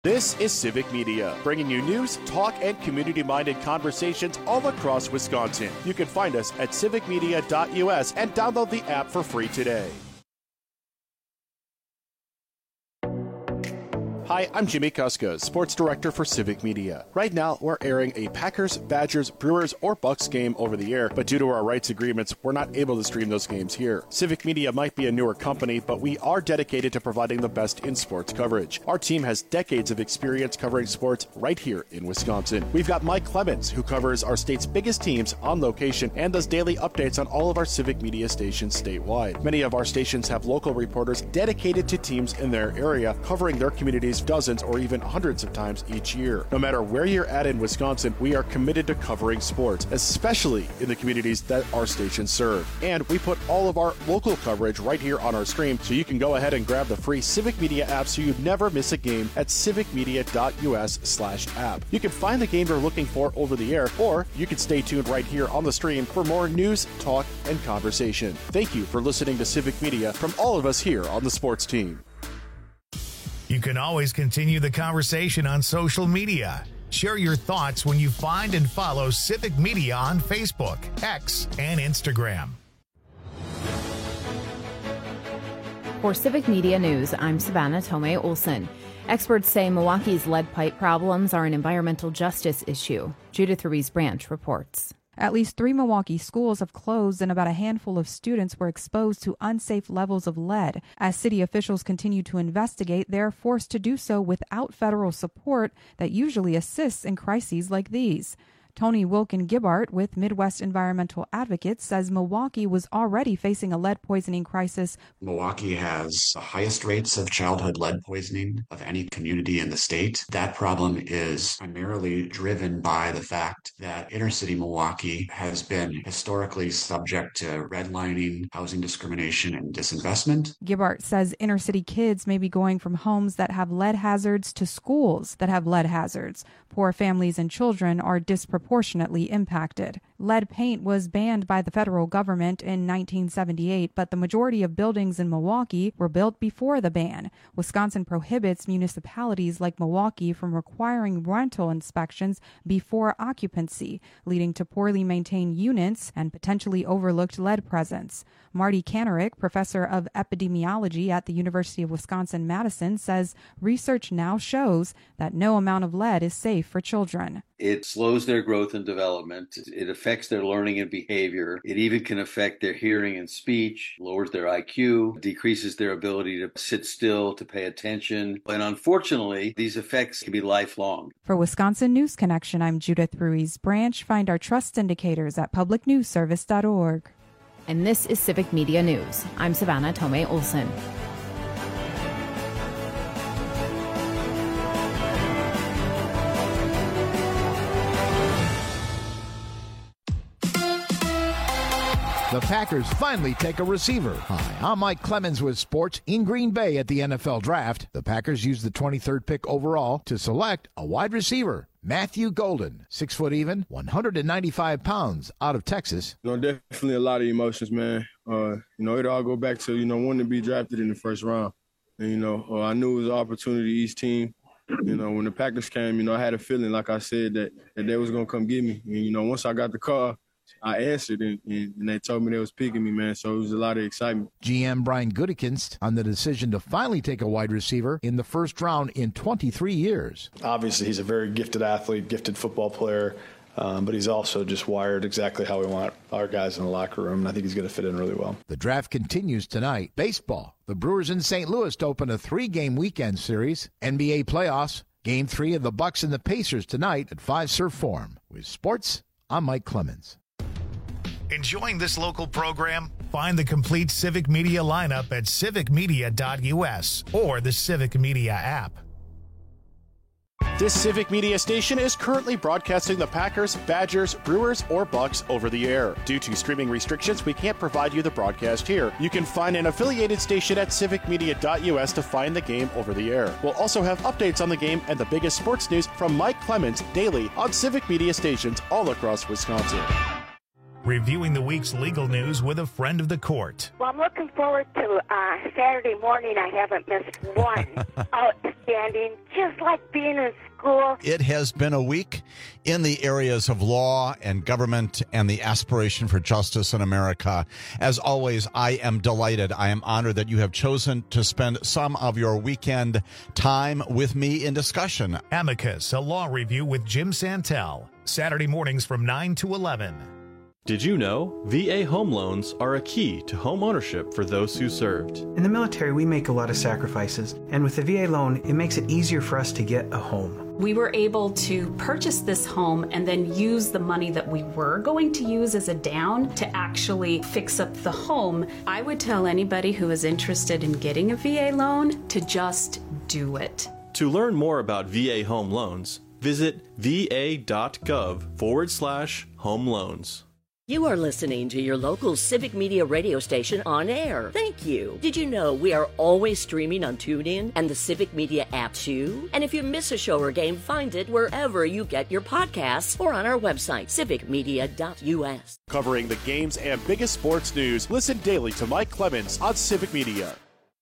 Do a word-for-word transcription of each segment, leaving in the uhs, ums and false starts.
This is Civic Media, bringing you news, talk, and community-minded conversations all across Wisconsin. You can find us at civic media dot U S and download the app for free today. Hi, I'm Jimmy Kuska, Sports Director for Civic Media. Right now, we're airing a Packers, Badgers, Brewers, or Bucks game over the air, but due to our rights agreements, we're not able to stream those games here. Civic Media might be a newer company, but we are dedicated to providing the best in sports coverage. Our team has decades of experience covering sports right here in Wisconsin. We've got Mike Clemens, who covers our state's biggest teams on location and does daily updates on all of our Civic Media stations statewide. Many of our stations have local reporters dedicated to teams in their area, covering their communities dozens or even hundreds of times each year. No matter where you're at in Wisconsin, we are committed to covering sports, especially in the communities that our stations serve. And we put all of our local coverage right here on our stream, so you can go ahead and grab the free Civic Media app so you never miss a game at civic media dot U S slash app. You can find the game you're looking for over the air, or you can stay tuned right here on the stream for more news, talk, and conversation. Thank you for listening to Civic Media from all of us here on the sports team. You can always continue the conversation on social media. Share your thoughts when you find and follow Civic Media on Facebook, X, and Instagram. For Civic Media News, I'm Savannah Tomei Olson. Experts say Milwaukee's lead pipe problems are an environmental justice issue. Judith Ruiz Branch reports. At least three Milwaukee schools have closed and about a handful of students were exposed to unsafe levels of lead. As city officials continue to investigate, they are forced to do so without federal support that usually assists in crises like these. Tony Wilkin-Gibbart with Midwest Environmental Advocates says Milwaukee was already facing a lead poisoning crisis. Milwaukee has the highest rates of childhood lead poisoning of any community in the state. That problem is primarily driven by the fact that inner city Milwaukee has been historically subject to redlining, housing discrimination, and disinvestment. Gibbart says inner city kids may be going from homes that have lead hazards to schools that have lead hazards. Poor families and children are disproportionately impacted. Lead paint was banned by the federal government in nineteen seventy-eight, but the majority of buildings in Milwaukee were built before the ban. Wisconsin prohibits municipalities like Milwaukee from requiring rental inspections before occupancy, leading to poorly maintained units and potentially overlooked lead presence. Marty Kanarick, professor of epidemiology at the University of Wisconsin-Madison, says research now shows that no amount of lead is safe for children. It slows their growth and development. It affects their learning and behavior. It even can affect their hearing and speech, lowers their I Q, decreases their ability to sit still, to pay attention. And unfortunately, these effects can be lifelong. For Wisconsin News Connection, I'm Judith Ruiz Branch. Find our trust indicators at public news service dot org. And this is Civic Media News. I'm Savannah Tomei Olson. The Packers finally take a receiver. Hi, I'm Mike Clemens with sports in Green Bay at the N F L Draft. The Packers used the twenty-third pick overall to select a wide receiver. Matthew Golden, six foot even, one hundred ninety-five pounds, out of Texas. You know, definitely a lot of emotions, man. Uh, you know, it all go back to, you know, wanting to be drafted in the first round. And, you know, uh, I knew it was an opportunity each team. You know, when the Packers came, you know, I had a feeling, like I said, that, that they was going to come get me. And, you know, once I got the call, I answered, and, and they told me they was picking me, man, so it was a lot of excitement. G M Brian Gutekunst on the decision to finally take a wide receiver in the first round in twenty-three years. Obviously, he's a very gifted athlete, gifted football player, um, but he's also just wired exactly how we want our guys in the locker room, and I think he's going to fit in really well. The draft continues tonight. Baseball, the Brewers in Saint Louis to open a three-game weekend series. N B A playoffs, Game three of the Bucks and the Pacers tonight at Fiserv Forum. With sports, I'm Mike Clemens. Enjoying this local program? Find the complete Civic Media lineup at civic media dot U S or the Civic Media app. This Civic Media station is currently broadcasting the Packers, Badgers, Brewers, or Bucks over the air. Due to streaming restrictions, we can't provide you the broadcast here. You can find an affiliated station at civic media dot U S to find the game over the air. We'll also have updates on the game and the biggest sports news from Mike Clemens daily on Civic Media stations all across Wisconsin. reviewing the week's legal news with a friend of the court. Well, I'm looking forward to uh, Saturday morning. I haven't missed one. Outstanding, just like being in school. It has been a week in the areas of law and government and the aspiration for justice in America. As always, I am delighted. I am honored that you have chosen to spend some of your weekend time with me in discussion. Amicus, a law review with Jim Santel. Saturday mornings from nine to eleven. Did you know V A home loans are a key to home ownership for those who served? In the military, we make a lot of sacrifices, and with the V A loan, it makes it easier for us to get a home. We were able to purchase this home and then use the money that we were going to use as a down to actually fix up the home. I would tell anybody who is interested in getting a V A loan to just do it. To learn more about V A home loans, visit va.gov forward slash home loans. You are listening to your local Civic Media radio station on air. Thank you. Did you know we are always streaming on TuneIn and the Civic Media app too? And if you miss a show or game, find it wherever you get your podcasts or on our website, civic media dot u s. Covering the games and biggest sports news, listen daily to Mike Clemens on Civic Media.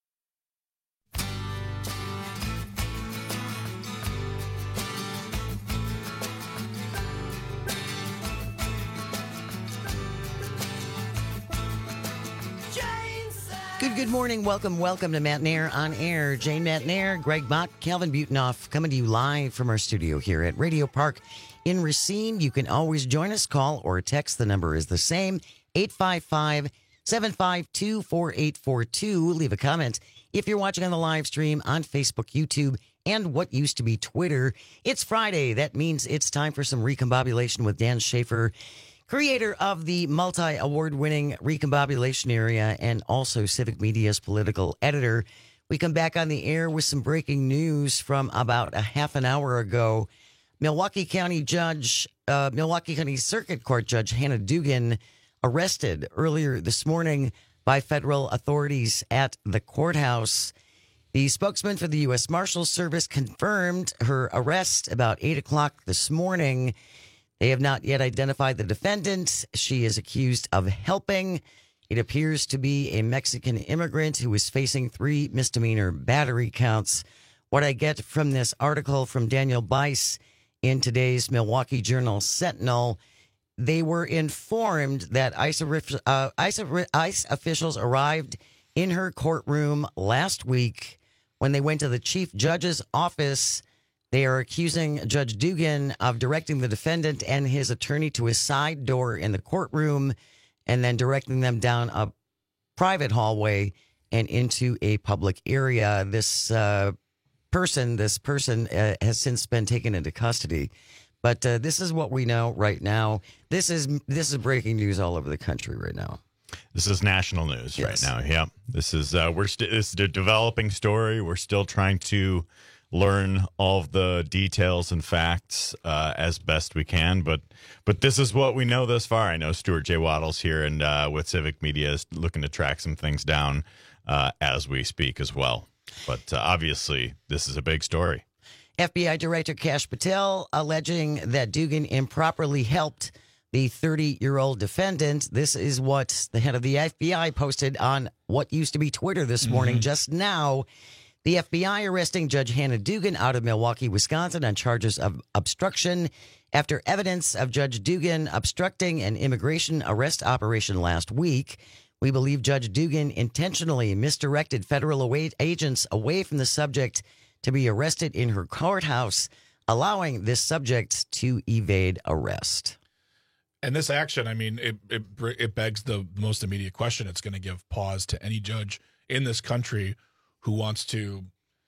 Good, good morning. Welcome, welcome to Matt Nair on Air. Jane Matt Nair, Greg Bott, Calvin Butenoff, coming to you live from our studio here at Radio Park in Racine. You can always join us, call or text. The number is the same, eight five five, seven five two, four eight four two. Leave a comment if you're watching on the live stream on Facebook, YouTube, and what used to be Twitter. It's Friday. That means it's time for some recombobulation with Dan Schaefer, creator of the multi-award-winning Recombobulation Area and also Civic Media's political editor. We come back on the air with some breaking news from about a half an hour ago. Milwaukee County Judge, uh, Milwaukee County Circuit Court Judge Hannah Dugan arrested earlier this morning by federal authorities at the courthouse. The spokesman for the U S Marshals Service confirmed her arrest about eight o'clock this morning. They have not yet identified the defendant. She is accused of helping. It appears to be a Mexican immigrant who is facing three misdemeanor battery counts. What I get from this article from Daniel Bice in today's Milwaukee Journal Sentinel, they were informed that ICE, uh, ICE, ICE officials arrived in her courtroom last week when they went to the chief judge's office. They are accusing Judge Dugan of directing the defendant and his attorney to a side door in the courtroom and then directing them down a private hallway and into a public area. This uh, person, this person uh, has since been taken into custody. But uh, this is what we know right now. This is this is breaking news all over the country right now. This is national news Yes. right now. Yeah, this is uh, we're st- this is a developing story. We're still trying to learn all of the details and facts uh, as best we can, but but this is what we know thus far. I know Stuart J. Waddles here and uh, with Civic Media is looking to track some things down uh, as we speak as well. But uh, obviously, this is a big story. F B I Director Kash Patel alleging that Dugan improperly helped the thirty-year-old defendant. This is what the head of the F B I posted on what used to be Twitter this morning, mm-hmm. just now. The F B I arresting Judge Hannah Dugan out of Milwaukee, Wisconsin on charges of obstruction after evidence of Judge Dugan obstructing an immigration arrest operation last week. We believe Judge Dugan intentionally misdirected federal away- agents away from the subject to be arrested in her courthouse, allowing this subject to evade arrest. And this action, I mean, it, it, it begs the most immediate question. It's going to give pause to any judge in this country who wants to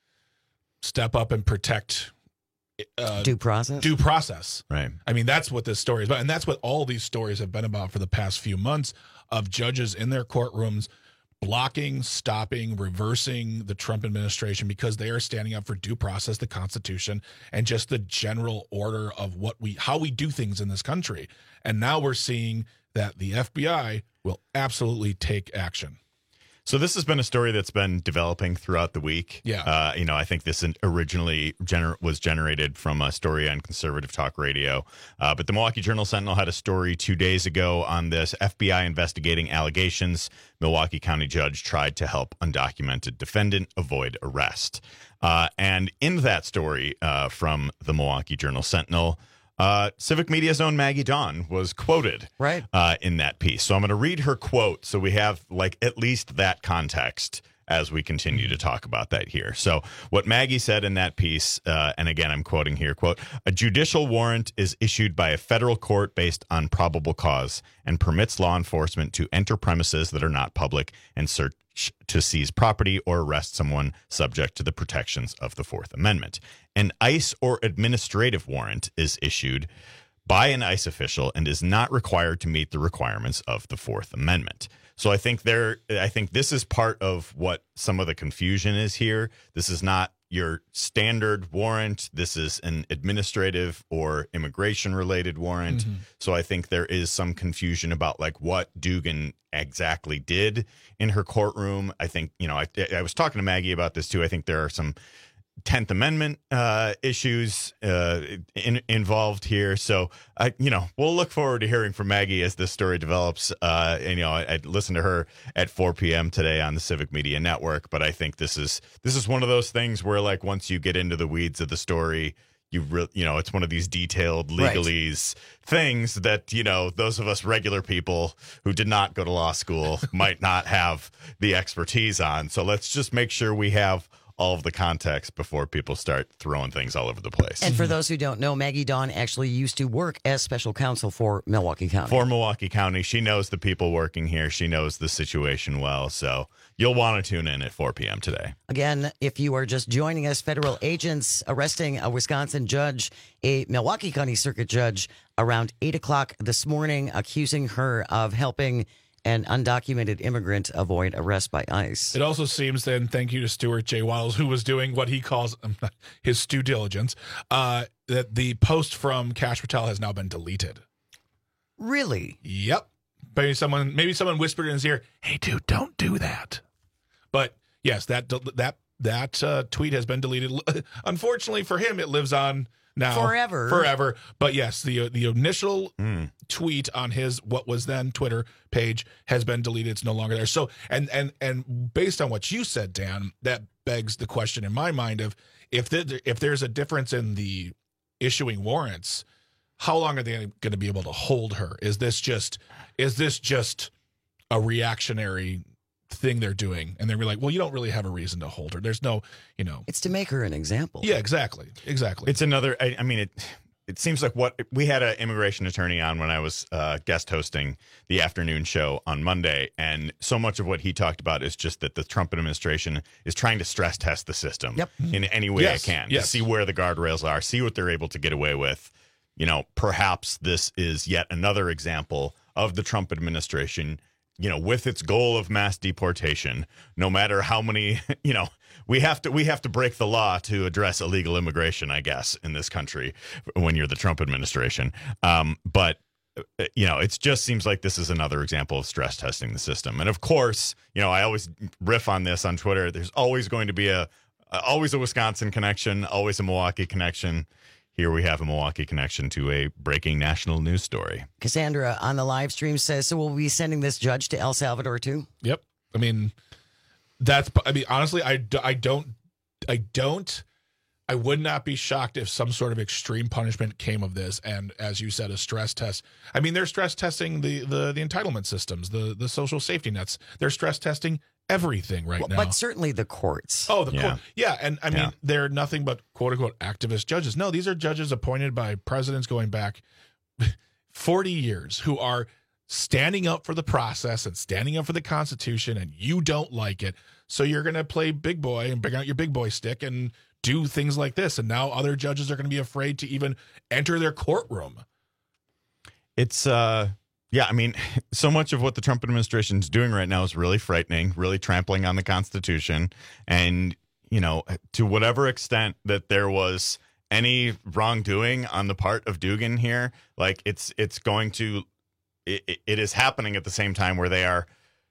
step up and protect uh, due process. Due process. Right. I mean, that's what this story is about. And that's what all these stories have been about for the past few months, of judges in their courtrooms blocking, stopping, reversing the Trump administration because they are standing up for due process, the Constitution, and just the general order of what we how we do things in this country. And now we're seeing that the F B I will absolutely take action. So this has been a story that's been developing throughout the week. Yeah. Uh, you know, I think this originally gener- was generated from a story on Conservative Talk Radio. Uh, but the Milwaukee Journal-Sentinel had a story two days ago on this. F B I investigating allegations. Milwaukee County judge tried to help undocumented defendant avoid arrest. Uh, and in that story uh, from the Milwaukee Journal-Sentinel, Uh, Civic Media's own Maggie Dawn was quoted right. uh, in that piece. So I'm going to read her quote so we have like at least that context as we continue to talk about that here. So what Maggie said in that piece, uh, and again, I'm quoting here, quote, a judicial warrant is issued by a federal court based on probable cause and permits law enforcement to enter premises that are not public and search to seize property or arrest someone subject to the protections of the Fourth Amendment. An ICE or administrative warrant is issued by an ICE official and is not required to meet the requirements of the Fourth Amendment. So I think there, I think this is part of what some of the confusion is here. This is not your standard warrant. This is an administrative or immigration related warrant. Mm-hmm. So I think there is some confusion about like what Dugan exactly did in her courtroom. I think, you know, I, I was talking to Maggie about this too. I think there are some tenth Amendment uh, issues uh, in, involved here. So, I, you know, we'll look forward to hearing from Maggie as this story develops. Uh, and, you know, I, I listened to her at four p.m. today on the Civic Media Network. But I think this is this is one of those things where, like, once you get into the weeds of the story, you re- you know, it's one of these detailed legalese right. things that, you know, those of us regular people who did not go to law school might not have the expertise on. So let's just make sure we have all of the context before people start throwing things all over the place. And for those who don't know, Maggie Dawn actually used to work as special counsel for Milwaukee County. For Milwaukee County. She knows the people working here. She knows the situation well. So you'll want to tune in at four p.m. today. Again, if you are just joining us, federal agents arresting a Wisconsin judge, a Milwaukee County Circuit judge, around eight o'clock this morning, accusing her of helping an undocumented immigrant avoid arrest by ICE. It also seems then, thank you to Stuart J. Waddles, who was doing what he calls um, his due diligence, uh, that the post from Kash Patel has now been deleted. Really? Yep. Maybe someone, maybe someone whispered in his ear, "Hey, dude, don't do that." But yes, that that that uh, tweet has been deleted. Unfortunately for him, it lives on now forever. Forever. But yes, the the initial mm. tweet on his what was then Twitter page has been deleted. It's no longer there. So and and and based on what you said, Dan, that begs the question in my mind of if the, if there's a difference in the issuing warrants, how long are they going to be able to hold her? Is this just is this just a reactionary thing they're doing, and they're like, well, you don't really have a reason to hold her. There's no, you know, it's to make her an example. Yeah, exactly, exactly. It's another. I, I mean, it. It seems like what we had an immigration attorney on when I was uh, guest hosting the afternoon show on Monday, and so much of what he talked about is just that the Trump administration is trying to stress test the system yep. in any way yes, it can yes. to see where the guardrails are, see what they're able to get away with. You know, perhaps this is yet another example of the Trump administration, you know, with its goal of mass deportation, no matter how many, you know, we have to we have to break the law to address illegal immigration, I guess, in this country when you're the Trump administration. Um, but, you know, it just seems like this is another example of stress testing the system. And of course, you know, I always riff on this on Twitter. There's always going to be a always a Wisconsin connection, always a Milwaukee connection. Here we have a Milwaukee connection to a breaking national news story. Cassandra on the live stream says, so we'll be sending this judge to El Salvador too? Yep. I mean, that's, I mean, honestly, I, I don't, I don't, I would not be shocked if some sort of extreme punishment came of this. And as you said, a stress test. I mean, they're stress testing the, the, the entitlement systems, the, the social safety nets. They're stress testing everything right well, now. But certainly the courts. Oh, the yeah. court. Yeah. And I mean, yeah. they're nothing but quote unquote activist judges. No, these are judges appointed by presidents going back forty years who are standing up for the process and standing up for the Constitution, and you don't like it. So you're going to play big boy and bring out your big boy stick and do things like this. And now other judges are going to be afraid to even enter their courtroom. It's, uh, yeah, I mean, so much of what the Trump administration is doing right now is really frightening, really trampling on the Constitution. And, you know, to whatever extent that there was any wrongdoing on the part of Dugan here, like it's it's going to it, it is happening at the same time where they are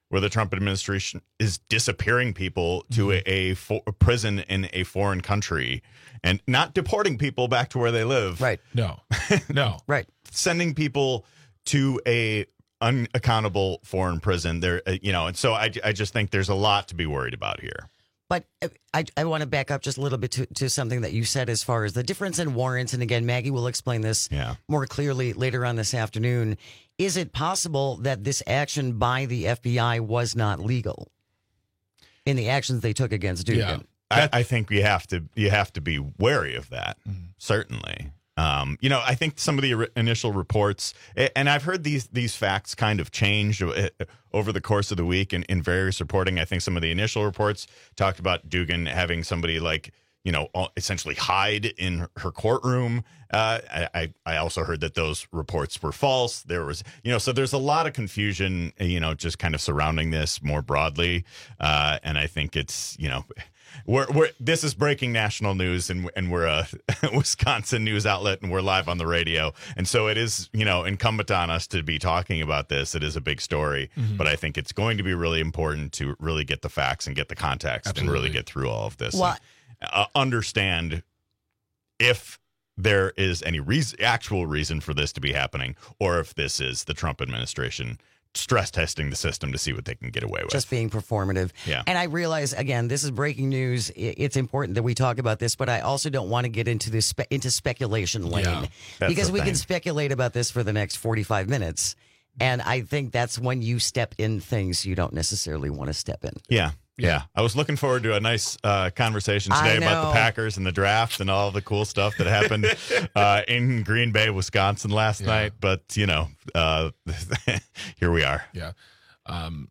where the Trump administration is disappearing people to Mm-hmm. a, a, fo- a prison in a foreign country and not deporting people back to where they live. Right. No. No. Right. Sending people to a unaccountable foreign prison there, uh, you know, and so I, I just think there's a lot to be worried about here. But uh, I, I want to back up just a little bit to, to something that you said as far as the difference in warrants. And again, Maggie will explain this yeah. more clearly later on this afternoon. Is it possible that this action by the F B I was not legal in the actions they took against Dugan? Yeah. I, I think you have to you have to be wary of that. Mm-hmm. Certainly. Um, you know, I think some of the r- initial reports, and I've heard these these facts kind of change over the course of the week in, in various reporting. I think some of the initial reports talked about Dugan having somebody like, you know, essentially hide in her courtroom. Uh, I, I also heard that those reports were false. There was, you know, so there's a lot of confusion, you know, just kind of surrounding this more broadly. Uh, and I think it's, you know, We're, we're this is breaking national news, and and we're a Wisconsin news outlet, and we're live on the radio, and so it is, you know, incumbent on us to be talking about this. It is a big story, Mm-hmm. but I think it's going to be really important to really get the facts and get the context Absolutely. and really get through all of this. Well, And, uh, understand if there is any reason, actual reason for this to be happening, or if this is the Trump administration stress testing the system to see what they can get away with. Just being performative. Yeah. And I realize, again, this is breaking news. I- It's important that we talk about this, but I also don't want to get into this spe- into speculation lane Yeah, that's because the we thing. can speculate about this for the next forty-five minutes. And I think that's when you step in things you don't necessarily want to step in. Yeah. Yeah. I was looking forward to a nice uh, conversation I today about know. the Packers and the draft and all the cool stuff that happened uh, in Green Bay, Wisconsin last Yeah. night. But, you know, uh, here we are. Yeah. Um,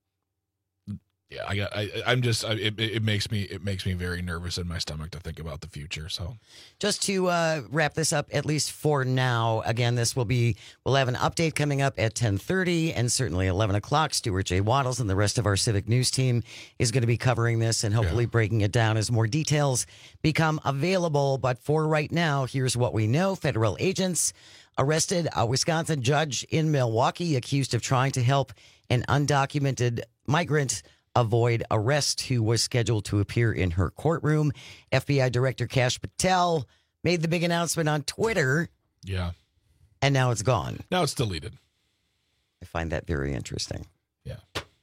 yeah, I got. I, I'm just. I, it, it makes me. It makes me very nervous in my stomach to think about the future. So, Just to uh, wrap this up, at least for now, again, this will be, we'll have an update coming up at ten thirty and certainly eleven o'clock. Stuart J. Waddles and the rest of our Civic News team is going to be covering this and hopefully Yeah. breaking it down as more details become available. But for right now, here's what we know. Federal agents arrested a Wisconsin judge in Milwaukee accused of trying to help an undocumented migrant avoid arrest who was scheduled to appear in her courtroom. F B I Director Kash Patel made the big announcement on Twitter, yeah. and now it's gone. Now it's deleted. I find that very interesting. Yeah.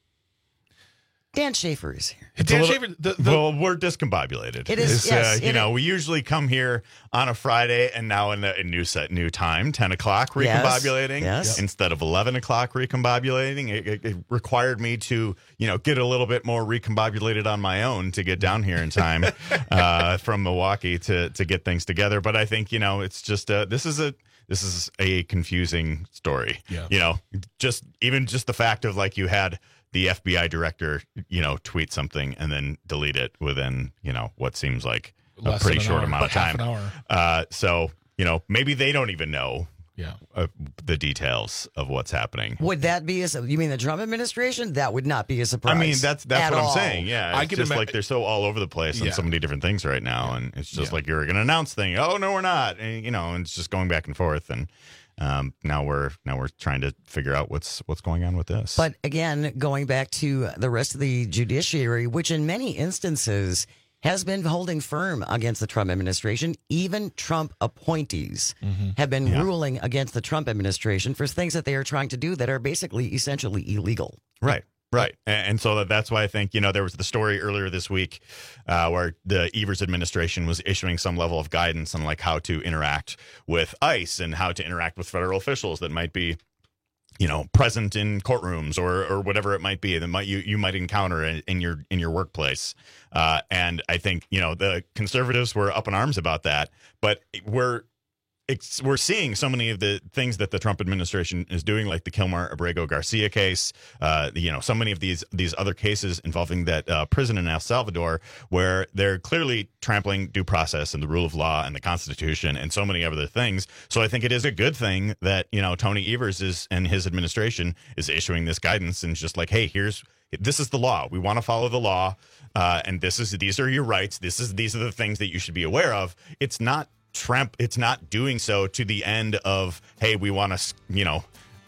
Dan Schaefer is here. It's Dan a little- Schaefer, the, the, well, we're discombobulated. It is, It's, yes, uh, you it know, is. we usually come here on a Friday and now in a, a new set, new time, ten o'clock Yes, recombobulating yes. instead of eleven o'clock recombobulating. It, it, it required me to, you know, get a little bit more recombobulated on my own to get down here in time uh, from Milwaukee to to get things together. But I think, you know, it's just uh, this is a this is a confusing story. Yeah. You know, just even just the fact of like you had the F B I director, you know, tweet something and then delete it within, you know, what seems like Less a pretty than an short hour, amount of but half time. an hour. Uh, so, you know, maybe they don't even know yeah. uh, the details of what's happening. Would that be a, you mean the Trump administration? That would not be a surprise. I mean, that's that's at what I'm all. saying. Yeah, I it's can just ima- like they're so all over the place on Yeah. so many different things right now, and it's just Yeah. like you're going to announce thing. Oh no, we're not. And, you know, and it's just going back and forth, and um, now we're now we're trying to figure out what's what's going on with this. But again, going back to the rest of the judiciary, which in many instances has been holding firm against the Trump administration, even Trump appointees have been Yeah. ruling against the Trump administration for things that they are trying to do that are basically essentially illegal. Right. Right. And, and so that, that's why I think, you know, there was the story earlier this week uh, where the Evers administration was issuing some level of guidance on like how to interact with ICE and how to interact with federal officials that might be, you know, present in courtrooms or or whatever it might be that might you, you might encounter in, in your in your workplace. Uh, and I think, you know, the conservatives were up in arms about that, but we're It's, we're seeing so many of the things that the Trump administration is doing, like the Kilmar Abrego Garcia case, uh, you know, so many of these these other cases involving that uh, prison in El Salvador, where they're clearly trampling due process and the rule of law and the Constitution and so many other things. So I think it is a good thing that, you know, Tony Evers is and his administration is issuing this guidance and just like, hey, here's this is the law. We want to follow the law, uh, and this is these are your rights. This is these are the things that you should be aware of. It's not Trump, it's not doing so to the end of, hey, we want to, you know,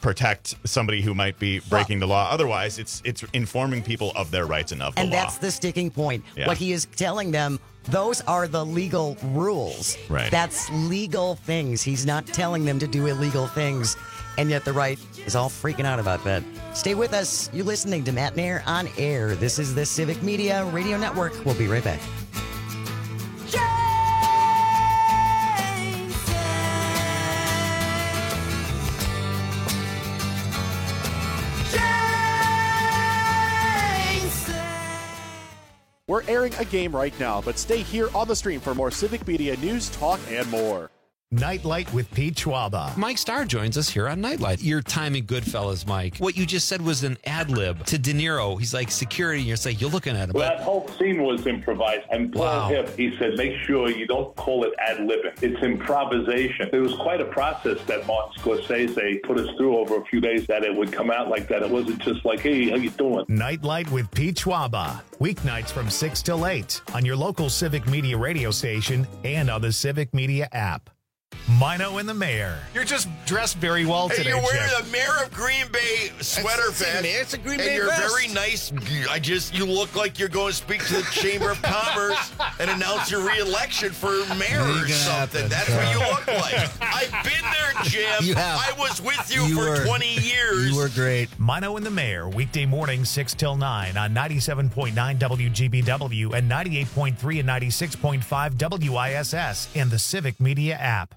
protect somebody who might be breaking the law. Otherwise, it's it's informing people of their rights and of the and law. And that's the sticking point. Yeah. What he is telling them, those are the legal rules. Right. That's legal things. He's not telling them to do illegal things. And yet the right is all freaking out about that. Stay with us. You're listening to Matt Nair on Air. This is the Civic Media Radio Network. We'll be right back. We're airing a game right now, but stay here on the stream for more Civic Media news, talk, and more. Nightlight with Pete Schwaba. Mike Starr joins us here on Nightlight. Your time in Goodfellas, Mike. What you just said was an ad lib to De Niro. He's like security, and you're like, you're looking at him. Well, But that whole scene was improvised. And Paul Wow. Hip, he said, make sure you don't call it ad libbing. It's improvisation. It was quite a process that Martin Scorsese put us through over a few days that it would come out like that. It wasn't just like, hey, how you doing? Nightlight with Pete Schwaba. Weeknights from six till eight on your local Civic Media radio station and on the Civic Media app. Mino and the Mayor. You're just dressed very well Hey, today, you're wearing Chip. a Mayor of Green Bay sweater It's- vest. it's a Green and Bay you're vest. very nice. I just, you look like you're going to speak to the Chamber of Commerce and announce your re-election for mayor Ain't or gonna something. happen. That's what you look like. I've been there, Jim. You have. I was with you, You for were- twenty years. You were great. Mino and the Mayor, weekday morning, six till nine on ninety-seven point nine W G B W and ninety-eight point three and ninety-six point five W I S S and the Civic Media app.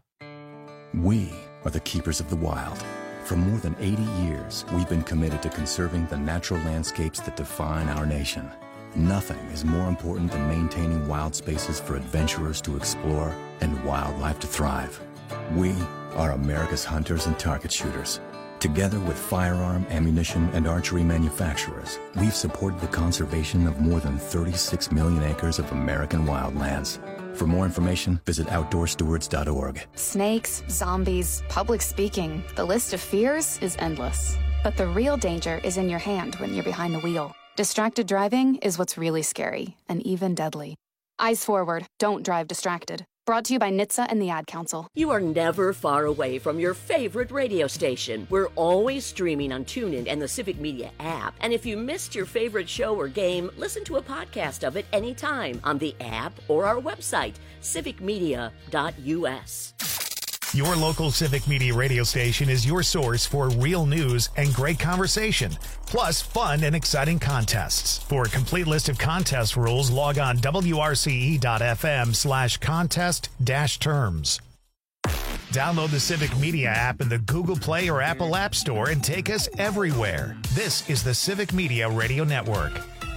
We are the keepers of the wild. For more than eighty years, we've been committed to conserving the natural landscapes that define our nation. Nothing is more important than maintaining wild spaces for adventurers to explore and wildlife to thrive. We are America's hunters and target shooters. Together with firearm, ammunition, and archery manufacturers, we've supported the conservation of more than thirty-six million acres of American wildlands. For more information, visit outdoor stewards dot org. Snakes, zombies, public speaking. The list of fears is endless. But the real danger is in your hand when you're behind the wheel. Distracted driving is what's really scary and even deadly. Eyes forward. Don't drive distracted. Brought to you by N H T S A and the Ad Council. You are never far away from your favorite radio station. We're always streaming on TuneIn and the Civic Media app. And if you missed your favorite show or game, listen to a podcast of it anytime on the app or our website, civic media dot U S. Your local Civic Media radio station is your source for real news and great conversation, plus fun and exciting contests. For a complete list of contest rules, log on W R C E dot F M slash contest dash terms. Download the Civic Media app in the Google Play or Apple App Store and take us everywhere. This is the Civic Media Radio Network.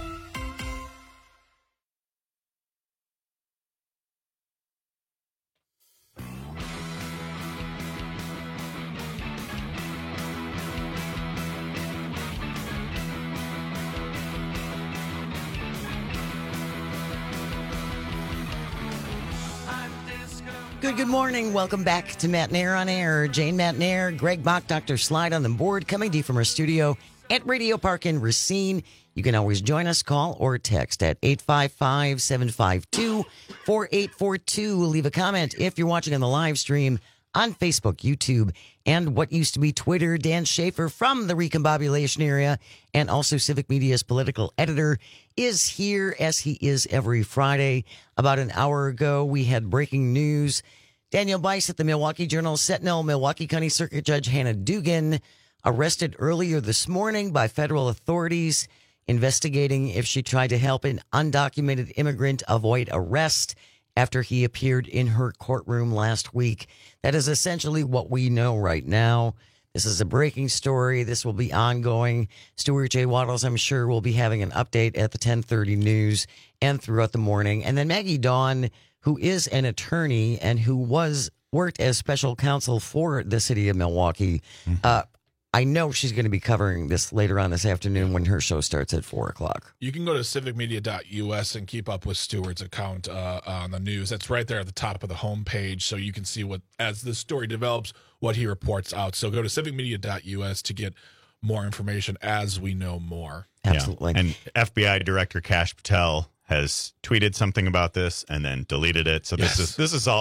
Good, good morning. Welcome back to Matt Nair on Air. Jane Matt Nair, Greg Bach, Doctor Slide on the board, coming to you from our studio at Radio Park in Racine. You can always join us, call or text at eight five five, seven five two, four eight four two. Leave a comment if you're watching on the live stream on Facebook, YouTube, and what used to be Twitter. Dan Schaefer from the Recombobulation area and also Civic Media's political editor is here, as he is every Friday. About an hour ago, we had breaking news. Daniel Bice at the Milwaukee Journal-Sentinel, Milwaukee County Circuit Judge Hannah Dugan, arrested earlier this morning by federal authorities investigating if she tried to help an undocumented immigrant avoid arrest after he appeared in her courtroom last week. That is essentially what we know right now. This is a breaking story. This will be ongoing. Stuart J. Waddles, I'm sure, will be having an update at the ten thirty news and throughout the morning. And then Maggie Dawn, who is an attorney and who was worked as special counsel for the city of Milwaukee, mm-hmm. uh, I know she's going to be covering this later on this afternoon when her show starts at four o'clock. You can go to civic media dot U S and keep up with Stewart's account uh, on the news. That's right there at the top of the homepage, so you can see what, as the story develops, what he reports out. So go to civic media dot U S to get more information as we know more. Absolutely. Yeah. And F B I Director Kash Patel has tweeted something about this and then deleted it. So Yes. this is this is all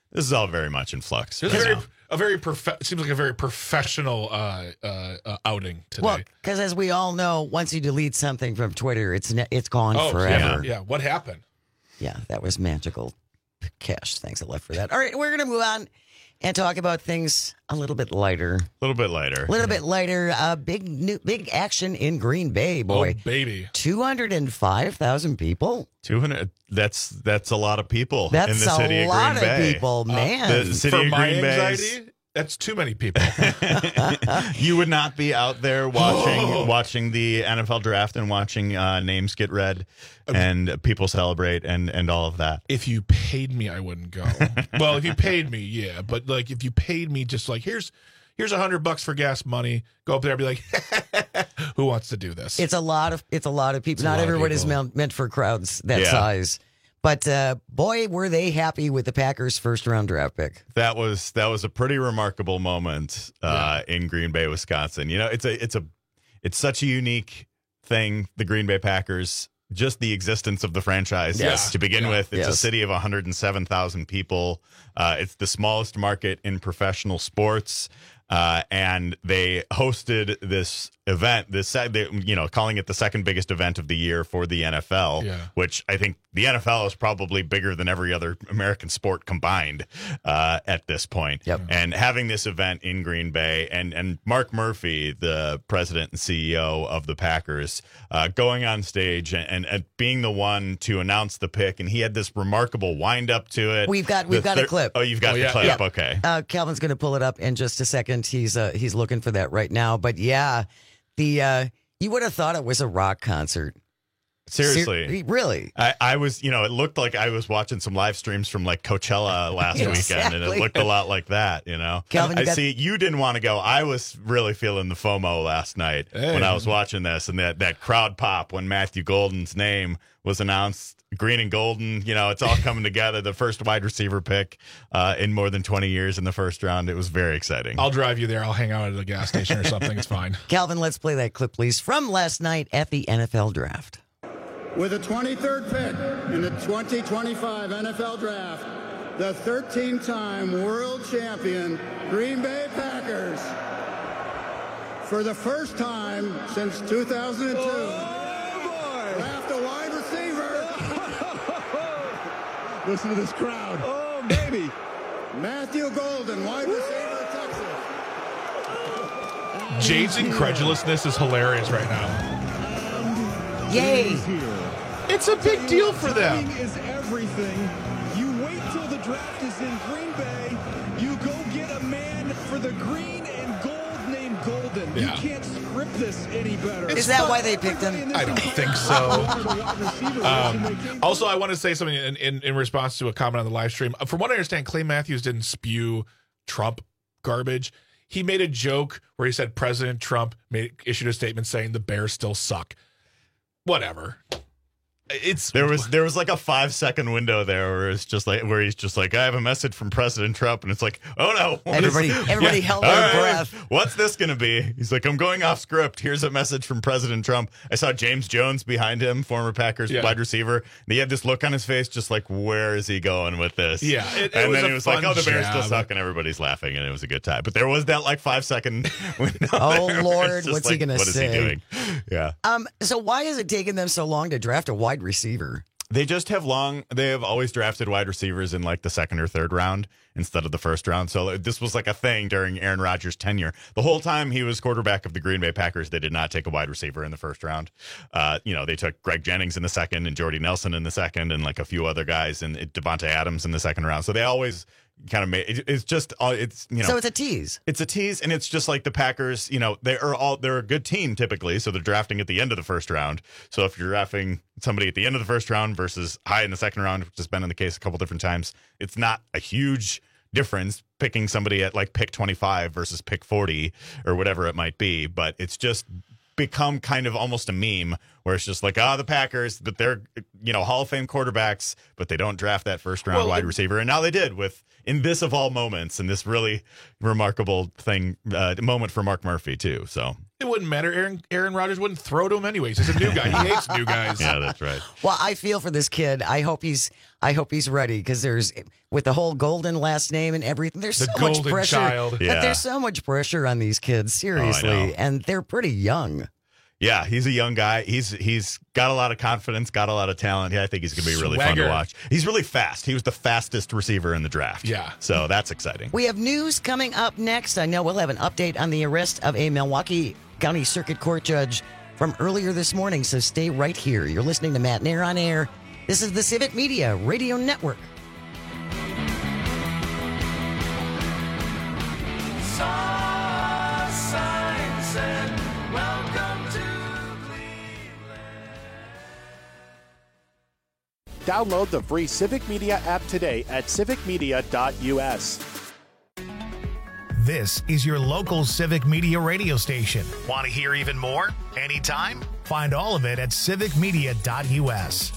this is all very much in flux. It's very, a very prof- seems like a very professional uh, uh, uh, outing today. Well, because as we all know, once you delete something from Twitter, it's ne- it's gone oh, forever. Yeah. yeah, what happened? Yeah, that was magical cash. Thanks a lot for that. All right, we're going to move on and talk about things a little bit lighter. A little bit lighter. A little bit lighter. Uh, big new, big action in Green Bay, boy. Oh, baby. two hundred five thousand people. two hundred That's that's a lot lot That's in the city a lot of Green of Bay. people, man. Uh, the city For of my Green Bay. anxiety, that's too many people. You would not be out there watching watching the N F L draft and watching uh, names get read and people celebrate and, and all of that. If you paid me, I wouldn't go. Well, if you paid me, yeah. But like, if you paid me, just like here's here's a hundred bucks for gas money. Go up there and be like, who wants to do this? It's a lot of it's a lot of people. It's a Not lot of everyone is people. meant meant for crowds that Yeah. size. But uh, boy, were they happy with the Packers' first round draft pick. That was that was a pretty remarkable moment uh, in Green Bay, Wisconsin. You know, it's a it's a it's such a unique thing. The Green Bay Packers, just the existence of the franchise. Yes. To begin Yeah. with, it's a Yes. city of one hundred seven thousand people. Uh, it's the smallest market in professional sports. Uh, and they hosted this event, this they, you know, calling it the second biggest event of the year for the N F L, Yeah. which I think the N F L is probably bigger than every other American sport combined uh, at this point. Yep. And having this event in Green Bay, and and Mark Murphy, the president and C E O of the Packers, uh, going on stage and, and, and being the one to announce the pick, and he had this remarkable wind up to it. We've got we've The got a thir- clip. Oh, you've got Oh, the yeah. clip. Yeah. Okay. Uh, Calvin's going to pull it up in just a second. He's uh, he's looking for that right now. But yeah, the uh, you would have thought it was a rock concert. Seriously. Ser- really? I, I was, you know, it looked like I was watching some live streams from like Coachella last weekend, and it Exactly. looked a lot like that, you know. Calvin, you I got- see you didn't want to go. I was really feeling the FOMO last night Hey. when I was watching this, and that, that crowd pop when Matthew Golden's name was announced. Green and golden, you know, it's all coming together. The first wide receiver pick uh, in more than twenty years in the first round. It was very exciting. I'll drive you there. I'll hang out at a gas station or something. It's fine. Calvin, let's play that clip, please, from last night at the N F L Draft. With the twenty-third pick in the twenty twenty-five N F L Draft, the thirteen-time world champion Green Bay Packers, for the first time since two thousand two, oh, draft a wide receiver. Listen to this crowd. Oh, baby. Matthew Golden, wide receiver, Texas. Jade's incredulousness is hilarious right now. Yay! It's a big deal for them. Timing is everything. You wait till the draft is in Green Bay. You go get a man for the green and gold named Golden. Yeah. You can't script this any better. Is that why they picked him? I don't think so. Um, also, I want to say something in, in, in response to a comment on the live stream. From what I understand, Clay Matthews didn't spew Trump garbage. He made a joke where he said President Trump made, issued a statement saying the Bears still suck. Whatever. It's There was there was like a five second window there where it's just like where he's just like, I have a message from President Trump, and it's like, oh no, what Everybody- is- everybody held their all breath. What's this gonna be? He's like, I'm going off script. Here's a message from President Trump. I saw James Jones behind him, former Packers Yeah. wide receiver. And he had this look on his face, just like, where is he going with this? Yeah, it- it and was then a he was like, fun oh, the Bears still jab. suck, and everybody's laughing, and it was a good time. But there was that like five second window. Oh, there where Lord, it's just what's he like, gonna what is say? he doing? Yeah. Um, so why is it taking them so long to draft a wide receiver? They just have long, they have always drafted wide receivers in like the second or third round instead of the first round. So this was like a thing during Aaron Rodgers' tenure. The whole time he was quarterback of the Green Bay Packers, they did not take a wide receiver in the first round. Uh, you know, they took Greg Jennings in the second and Jordy Nelson in the second and like a few other guys and Devontae Adams in the second round. So they always kind of made it, it's just, uh, it's, you know. So it's a tease. It's a tease, and it's just like the Packers, you know, they are all, they're a good team typically, so they're drafting at the end of the first round. So if you're drafting somebody at the end of the first round versus high in the second round, which has been in the case a couple different times, it's not a huge difference picking somebody at like pick twenty-five versus pick forty or whatever it might be, but it's just become kind of almost a meme where it's just like, ah, oh, the Packers, but they're, you know, Hall of Fame quarterbacks, but they don't draft that first round Well, wide receiver. And now they did with, in this of all moments, and this really remarkable thing, uh, moment for Mark Murphy too. So It wouldn't matter. Aaron Aaron Rodgers wouldn't throw to him anyways. He's a new guy. He hates new guys. Yeah, that's right. Well, I feel for this kid. I hope he's I hope he's ready because there's with the whole golden last name and everything. There's The so much golden pressure. child. But Yeah. there's so much pressure on these kids, seriously, know. and they're pretty young. Yeah, he's a young guy. He's he's got a lot of confidence, got a lot of talent. Yeah, I think he's going to be really fun Swagger. to watch. He's really fast. He was the fastest receiver in the draft. Yeah. So that's exciting. We have news coming up next. I know we'll have an update on the arrest of a Milwaukee County Circuit Court judge from earlier this morning, so stay right here. You're listening to Matt Nair on Air. This is the Civic Media Radio Network. Download the free Civic Media app today at civic media dot u s. This is your local Civic Media radio station. Want to hear even more? Anytime? Find all of it at civic media dot u s.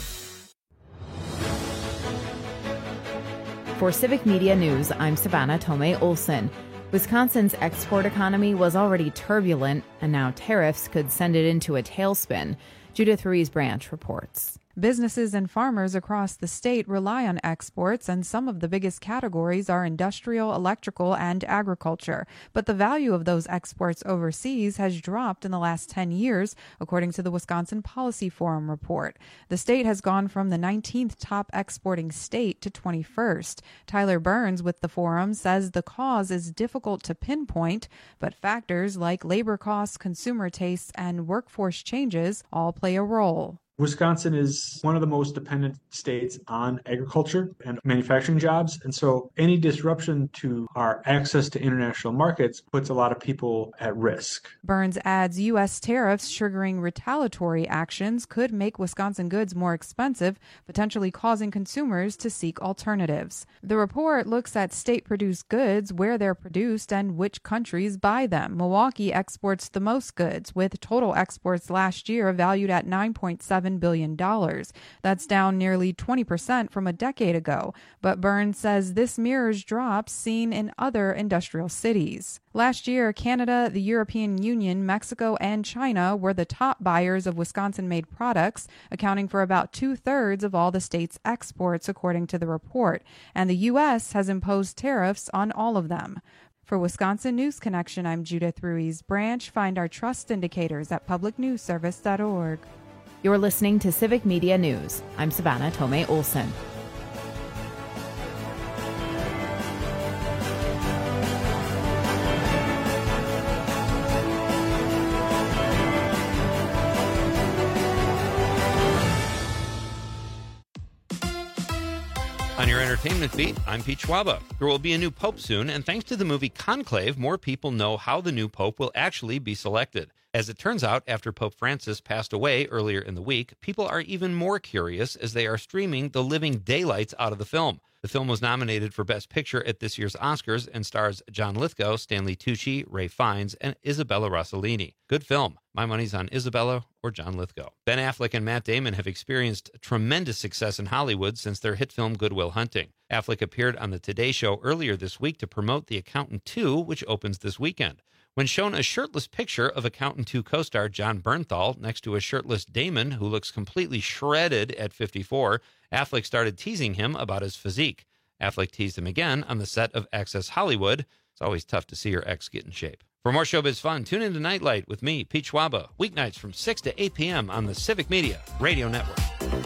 For Civic Media News, I'm Savannah Tomei Olson. Wisconsin's export economy was already turbulent, and now tariffs could send it into a tailspin. Judith Ruiz-Branch reports. Businesses and farmers across the state rely on exports, and some of the biggest categories are industrial, electrical, and agriculture. But the value of those exports overseas has dropped in the last ten years, according to the Wisconsin Policy Forum report. The state has gone from the nineteenth top exporting state to twenty-first. Tyler Burns with the forum says the cause is difficult to pinpoint, but factors like labor costs, consumer tastes, and workforce changes all play a role. Wisconsin is one of the most dependent states on agriculture and manufacturing jobs. And so any disruption to our access to international markets puts a lot of people at risk. Burns adds U S tariffs triggering retaliatory actions could make Wisconsin goods more expensive, potentially causing consumers to seek alternatives. The report looks at state-produced goods, where they're produced, and which countries buy them. Milwaukee exports the most goods, with total exports last year valued at nine point seven billion dollars. That's down nearly twenty percent from a decade ago, but Burns says this mirrors drops seen in other industrial cities. Last year, Canada, the European Union, Mexico, and China were the top buyers of Wisconsin-made products, accounting for about two-thirds of all the state's exports, according to the report, and the U S has imposed tariffs on all of them. For Wisconsin News Connection, I'm Judith Ruiz-Branch. Find our trust indicators at public news service dot org. You're listening to Civic Media News. I'm Savannah Tomei Olson. On your entertainment beat, I'm Pete Schwaba. There will be a new pope soon, and thanks to the movie Conclave, more people know how the new pope will actually be selected. As it turns out, after Pope Francis passed away earlier in the week, people are even more curious as they are streaming the living daylights out of the film. The film was nominated for Best Picture at this year's Oscars and stars John Lithgow, Stanley Tucci, Ray Fiennes, and Isabella Rossellini. Good film. My money's on Isabella or John Lithgow. Ben Affleck and Matt Damon have experienced tremendous success in Hollywood since their hit film Good Will Hunting. Affleck appeared on the Today Show earlier this week to promote The Accountant two, which opens this weekend. When shown a shirtless picture of Accountant two co-star John Bernthal next to a shirtless Damon who looks completely shredded at fifty-four, Affleck started teasing him about his physique. Affleck teased him again on the set of Access Hollywood. It's always tough to see your ex get in shape. For more showbiz fun, tune into Nightlight with me, Pete Schwaba, weeknights from six to eight p.m. on the Civic Media Radio Network.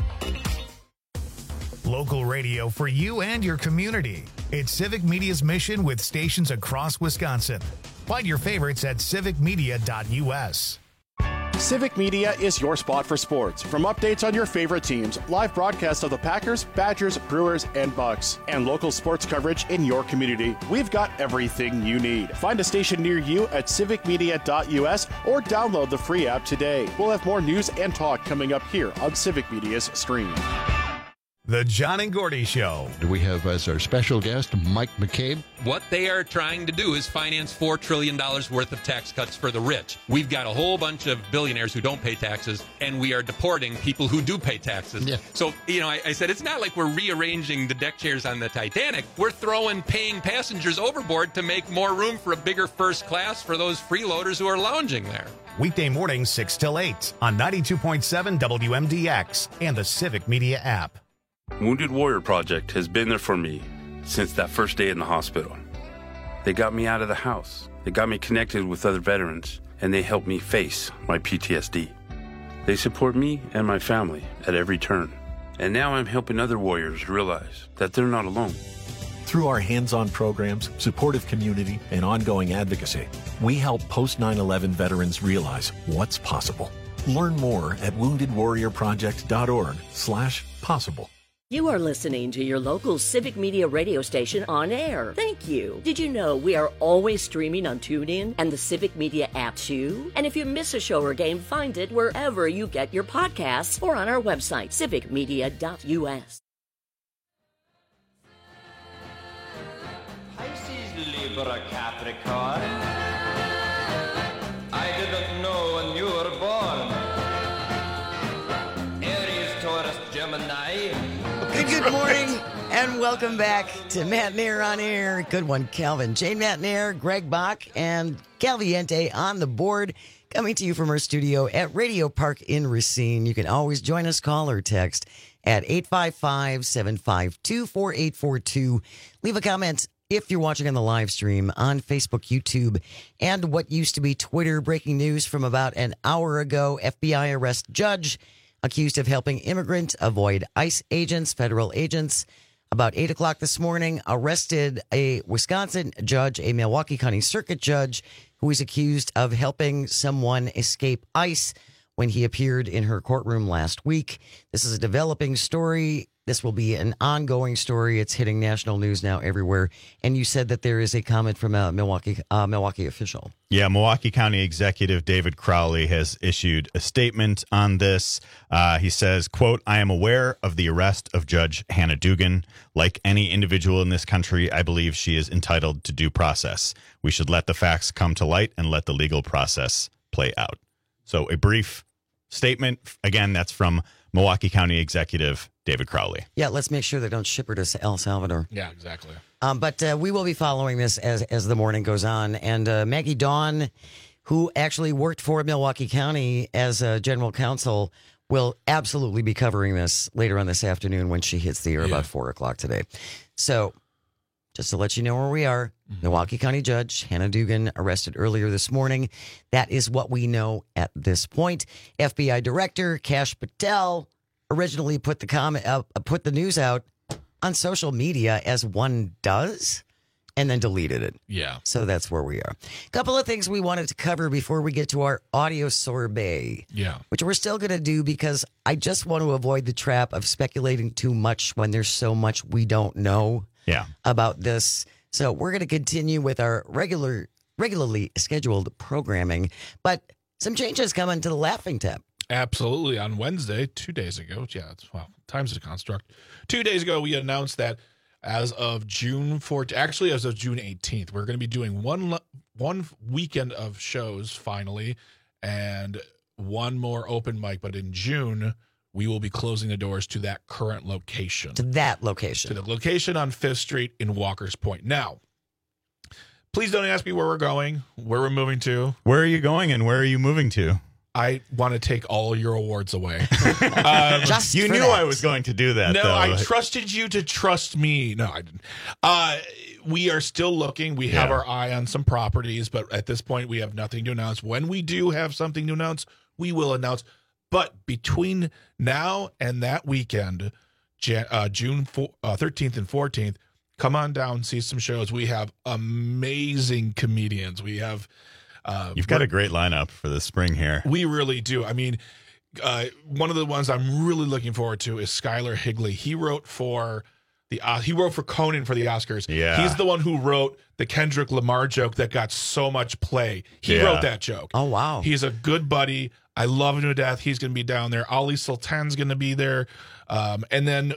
Local radio for you and your community. It's Civic Media's mission with stations across Wisconsin. Find your favorites at civic media dot u s. Civic Media is your spot for sports. From updates on your favorite teams, live broadcasts of the Packers, Badgers, Brewers, and Bucks, and local sports coverage in your community, we've got everything you need. Find a station near you at civic media dot u s or download the free app today. We'll have more news and talk coming up here on Civic Media's stream. The John and Gordy Show. Do we have as our special guest Mike McCabe? What they are trying to do is finance four trillion dollars worth of tax cuts for the rich. We've got a whole bunch of billionaires who don't pay taxes, and we are deporting people who do pay taxes. Yeah. So, you know, I, I said it's not like we're rearranging the deck chairs on the Titanic. We're throwing paying passengers overboard to make more room for a bigger first class for those freeloaders who are lounging there. Weekday mornings six till eight on ninety-two point seven W M D X and the Civic Media app. Wounded Warrior Project has been there for me since that first day in the hospital. They got me out of the house. They got me connected with other veterans, and they helped me face my P T S D. They support me and my family at every turn. And now I'm helping other warriors realize that they're not alone. Through our hands-on programs, supportive community, and ongoing advocacy, we help post nine eleven veterans realize what's possible. Learn more at wounded warrior project dot org slash possible. You are listening to your local Civic Media radio station on air. Thank you. Did you know we are always streaming on TuneIn and the Civic Media app too? And if you miss a show or game, find it wherever you get your podcasts or on our website, civic media dot U S. Pisces, Libra, Capricorn. I didn't know when you were born. Aries, Taurus, Gemini. Good morning and welcome back to Matt Nair on Air. Good one, Calvin. Jane Matt Nair, Greg Bach, and Calviente on the board. Coming to you from our studio at Radio Park in Racine. You can always join us, call or text at eight five five, seven five two, four eight four two. Leave a comment if you're watching on the live stream on Facebook, YouTube, and what used to be Twitter. Breaking news from about an hour ago. F B I arrest judge accused of helping immigrant avoid ICE agents, federal agents. About eight o'clock this morning, arrested a Wisconsin judge, a Milwaukee County Circuit judge, who is accused of helping someone escape ICE when he appeared in her courtroom last week. This is a developing story. This will be an ongoing story. It's hitting national news now everywhere. And you said that there is a comment from a Milwaukee uh, Milwaukee official. Yeah, Milwaukee County Executive David Crowley has issued a statement on this. Uh, he says, quote, I am aware of the arrest of Judge Hannah Dugan. Like any individual in this country, I believe she is entitled to due process. We should let the facts come to light and let the legal process play out. So a brief statement. Again, that's from Milwaukee County Executive David Crowley. Yeah, let's make sure they don't ship her to El Salvador. Yeah, exactly. Um, but uh, we will be following this as as the morning goes on. And uh, Maggie Dawn, who actually worked for Milwaukee County as a general counsel, will absolutely be covering this later on this afternoon when she hits the air yeah. about four o'clock today. So just to let you know where we are, mm-hmm. Milwaukee County Judge Hannah Dugan arrested earlier this morning. That is what we know at this point. F B I Director Kash Patel originally put the comment, uh, put the news out on social media as one does, and then deleted it. Yeah. So that's where we are. A couple of things we wanted to cover before we get to our audio sorbet. Yeah. Which we're still going to do because I just want to avoid the trap of speculating too much when there's so much we don't know yeah. about this. So we're going to continue with our regular, regularly scheduled programming, but some changes coming to the Laughing Tap. Absolutely. On Wednesday, two days ago, yeah, it's, well, time's a construct. Two days ago, we announced that as of June fourteenth, actually as of June eighteenth, we're going to be doing one one weekend of shows finally, and one more open mic. But in June, we will be closing the doors to that current location. To that location. To the location on Fifth Street in Walker's Point. Now, please don't ask me where we're going, where we're moving to. Where are you going and where are you moving to? I want to take all your awards away. um, Just you knew that. I was going to do that. No, though. I trusted you to trust me. No, I didn't. Uh, we are still looking. We have Yeah. our eye on some properties, but at this point, we have nothing to announce. When we do have something to announce, we will announce. But between now and that weekend, Jan- uh, June thirteenth and fourteenth, come on down, see some shows. We have amazing comedians. We have... Uh, You've got a great lineup for the spring here. We really do. I mean, uh, one of the ones I'm really looking forward to is Skylar Higley. He wrote for the uh, he wrote for Conan for the Oscars. Yeah. He's the one who wrote the Kendrick Lamar joke that got so much play. He Yeah. wrote that joke. Oh, wow. He's a good buddy. I love him to death. He's going to be down there. Ali Sultan's going to be there. Um, and then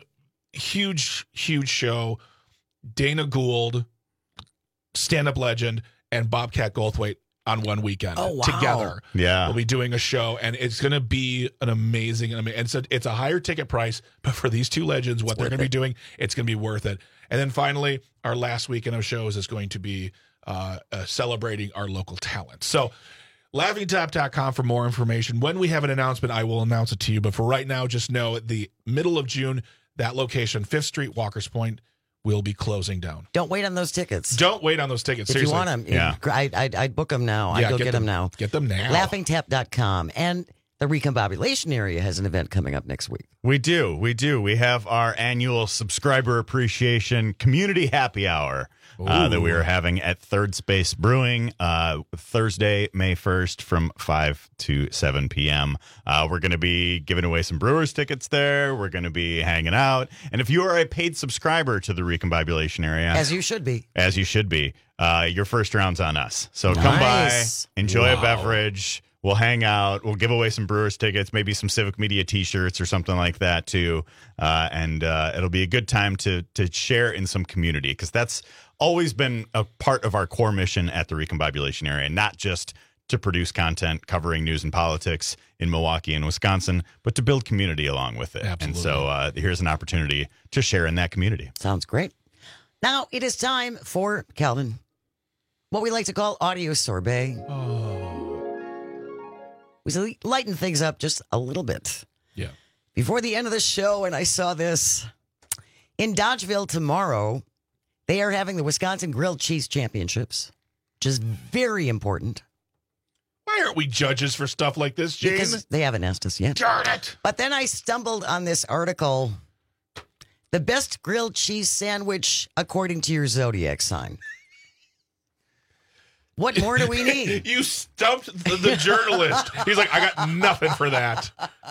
huge, huge show. Dana Gould, stand-up legend, and Bobcat Goldthwait on one weekend oh, wow. together. Yeah. We'll be doing a show, and it's going to be an amazing, and it's a, it's a higher ticket price, but for these two legends, what It's they're worth going to be it. doing, it's going to be worth it. And then finally, our last weekend of shows is going to be uh, uh, celebrating our local talent. So laughing tap dot com for more information. When we have an announcement, I will announce it to you. But for right now, just know at the middle of June, that location, Fifth Street, Walker's Point, will be closing down. Don't wait on those tickets. Don't wait on those tickets. If Seriously. you want them, Yeah. I'd, I'd, I'd book them now. I'd Yeah, go get get, them- them now. Get them now. laughing tap dot com. And the Recombobulation Area has an event coming up next week. We do. We do. We have our annual subscriber appreciation community happy hour uh, that we are having at Third Space Brewing uh, Thursday, May first from five to seven p.m. Uh, we're going to be giving away some Brewers tickets there. We're going to be hanging out. And if you are a paid subscriber to the Recombobulation Area, As you should be. as you should be, uh, your first round's on us. So come by, Nice. enjoy Wow. a beverage. We'll hang out. We'll give away some Brewers tickets, maybe some Civic Media T-shirts or something like that too. Uh, and uh, it'll be a good time to to share in some community, because that's always been a part of our core mission at the Recombobulation Area, not just to produce content covering news and politics in Milwaukee and Wisconsin, but to build community along with it. Absolutely. And so uh, here's an opportunity to share in that community. Sounds great. Now it is time for, Calvin, what we like to call audio sorbet. We lighten things up just a little bit. Yeah. Before the end of the show, and I saw this, in Dodgeville tomorrow, they are having the Wisconsin Grilled Cheese Championships, which is very important. Why aren't we judges for stuff like this, Jane? Because they haven't asked us yet. Darn it. But then I stumbled on this article, the best grilled cheese sandwich according to your zodiac sign. What more do we need? You stumped the, the journalist. He's like, I got nothing for that.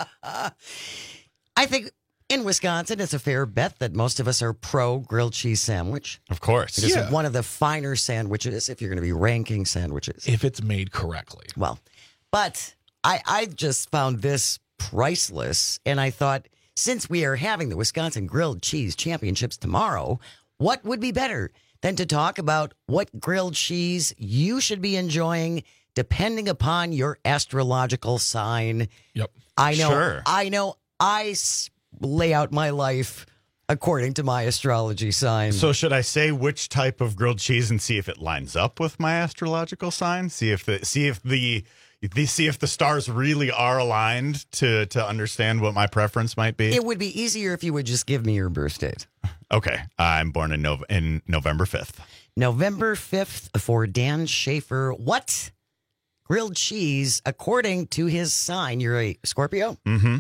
I think in Wisconsin, it's a fair bet that most of us are pro grilled cheese sandwich. Of course. It is Yeah. one of the finer sandwiches if you're going to be ranking sandwiches. If it's made correctly. Well, but I, I just found this priceless, and I thought, since we are having the Wisconsin Grilled Cheese Championships tomorrow, what would be better than to talk about what grilled cheese you should be enjoying depending upon your astrological sign? Yep. I know, Sure. I know, I s- lay out my life according to my astrology sign. So should I say which type of grilled cheese and see if it lines up with my astrological sign? See if the see if the, the see if the stars really are aligned to to understand what my preference might be. It would be easier if you would just give me your birth date. Okay, I'm born in Nov- in November fifth. November fifth for Dan Schaefer. What grilled cheese, according to his sign? You're a Scorpio? Mm-hmm.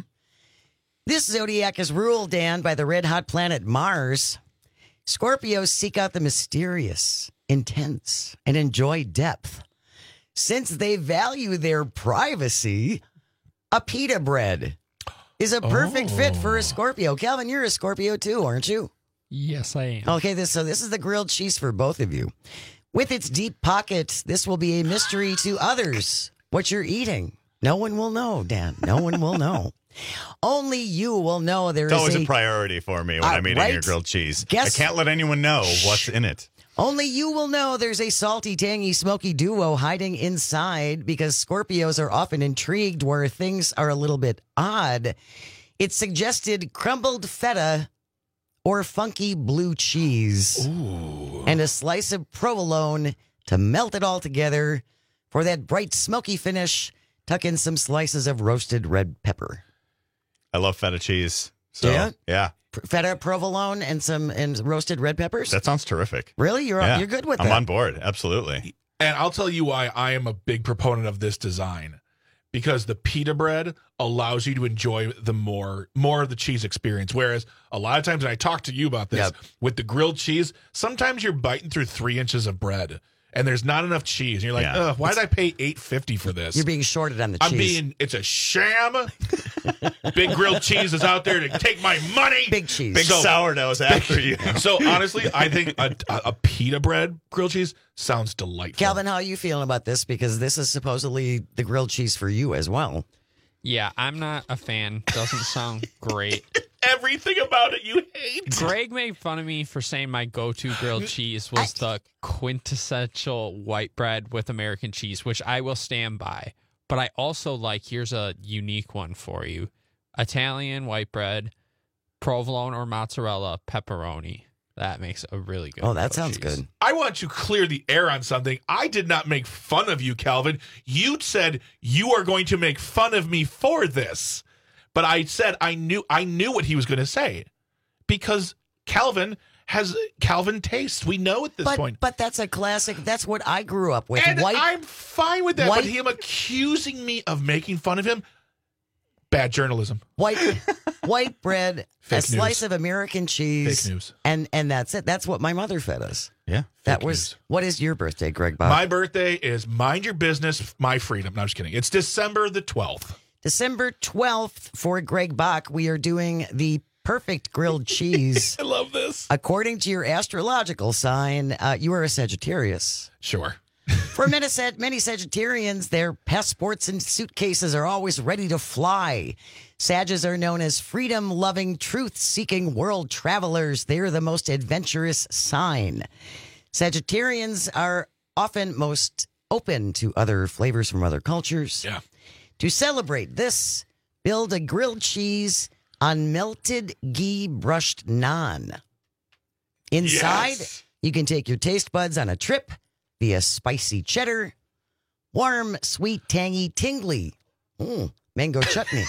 This zodiac is ruled, Dan, by the red hot planet Mars. Scorpios seek out the mysterious, intense, and enjoy depth. Since they value their privacy, a pita bread is a perfect fit for a Scorpio. Calvin, you're a Scorpio too, aren't you? Yes, I am. Okay, this so this is the grilled cheese for both of you. With its deep pocket, this will be a mystery to others what you're eating. No one will know, Dan. No one will know. Only you will know there It's is always a, a priority for me when Uh, I'm eating right? your grilled cheese. Guess- I can't let anyone know what's in it. Only you will know there's a salty, tangy, smoky duo hiding inside because Scorpios are often intrigued where things are a little bit odd. It suggested crumbled feta or funky blue cheese Ooh. and a slice of provolone to melt it all together. For that bright, smoky finish, tuck in some slices of roasted red pepper. I love feta cheese. So, Yeah? yeah. P- Feta, provolone, and some and roasted red peppers. That sounds terrific. Really? You're Yeah. you're good with I'm that? on board. Absolutely. And I'll tell you why I am a big proponent of this design. Because the pita bread allows you to enjoy the more more of the cheese experience. Whereas a lot of times, and I talked to you about this, Yep. with the grilled cheese, sometimes you're biting through three inches of bread and there's not enough cheese. And you're like, Yeah. ugh, why did I pay eight fifty for this? You're being shorted on the I'm cheese. being, it's a sham. Big grilled cheese is out there to take my money. Big cheese. Big So- sourdough's after you. So honestly, I think a, a, a pita bread grilled cheese sounds delightful. Calvin, how are you feeling about this? Because this is supposedly the grilled cheese for you as well. Yeah, I'm not a fan. Doesn't sound great. everything about it you hate. Greg made fun of me for saying my go-to grilled cheese was the quintessential white bread with American cheese, which I will stand by. But I also like, here's a unique one for you. Italian white bread, provolone or mozzarella, pepperoni. That makes a really good Oh, that grilled sounds cheese. good. I want to clear the air on something. I did not make fun of you, Calvin. You said you are going to make fun of me for this. But I said I knew I knew what he was going to say. Because Calvin has Calvin taste. We know at this but, point. But that's a classic. That's what I grew up with. And white, I'm fine with that. white- But him accusing me of making fun of him, bad journalism. White white bread, Fake a slice news. of American cheese. Fake news. And and that's it. That's what my mother fed us. Yeah. That was, what is your birthday, Greg Bob? My birthday is mind your business, my freedom. No, I'm just kidding. It's December the twelfth. December twelfth for Greg Bach. We are doing the perfect grilled cheese. I love this. According to your astrological sign, uh, you are a Sagittarius. Sure. For many, Sag- many Sagittarians, their passports and suitcases are always ready to fly. Sages are known as freedom-loving, truth-seeking world travelers. They're the most adventurous sign. Sagittarians are often most open to other flavors from other cultures. Yeah. To celebrate this, build a grilled cheese on melted ghee brushed naan. Inside, Yes. you can take your taste buds on a trip via spicy cheddar, warm, sweet, tangy, tingly, mm, mango chutney.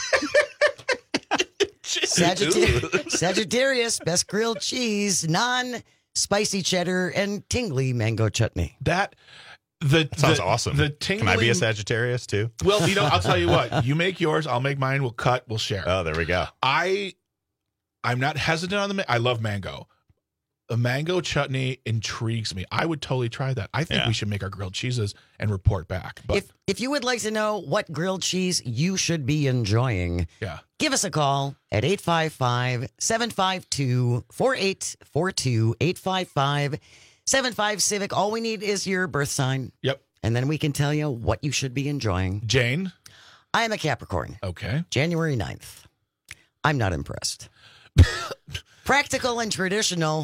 Sagittari- Sagittarius, best grilled cheese, naan, spicy cheddar, and tingly mango chutney. That the That sounds the- awesome. The Can I be a tingling- Sagittarius too? Well, you know, I'll tell you what. You make yours, I'll make mine. We'll cut, we'll share. Oh, there we go. I, I'm not hesitant on the. ma- I love mango. The mango chutney intrigues me. I would totally try that. I think Yeah. we should make our grilled cheeses and report back. But If if you would like to know what grilled cheese you should be enjoying, yeah, give us a call at eight five five, seven five two, four eight four two, eight five five, seven five Civic. All we need is your birth sign. Yep. And then we can tell you what you should be enjoying. Jane? I am a Capricorn. Okay. January ninth. I'm not impressed. Practical and traditional.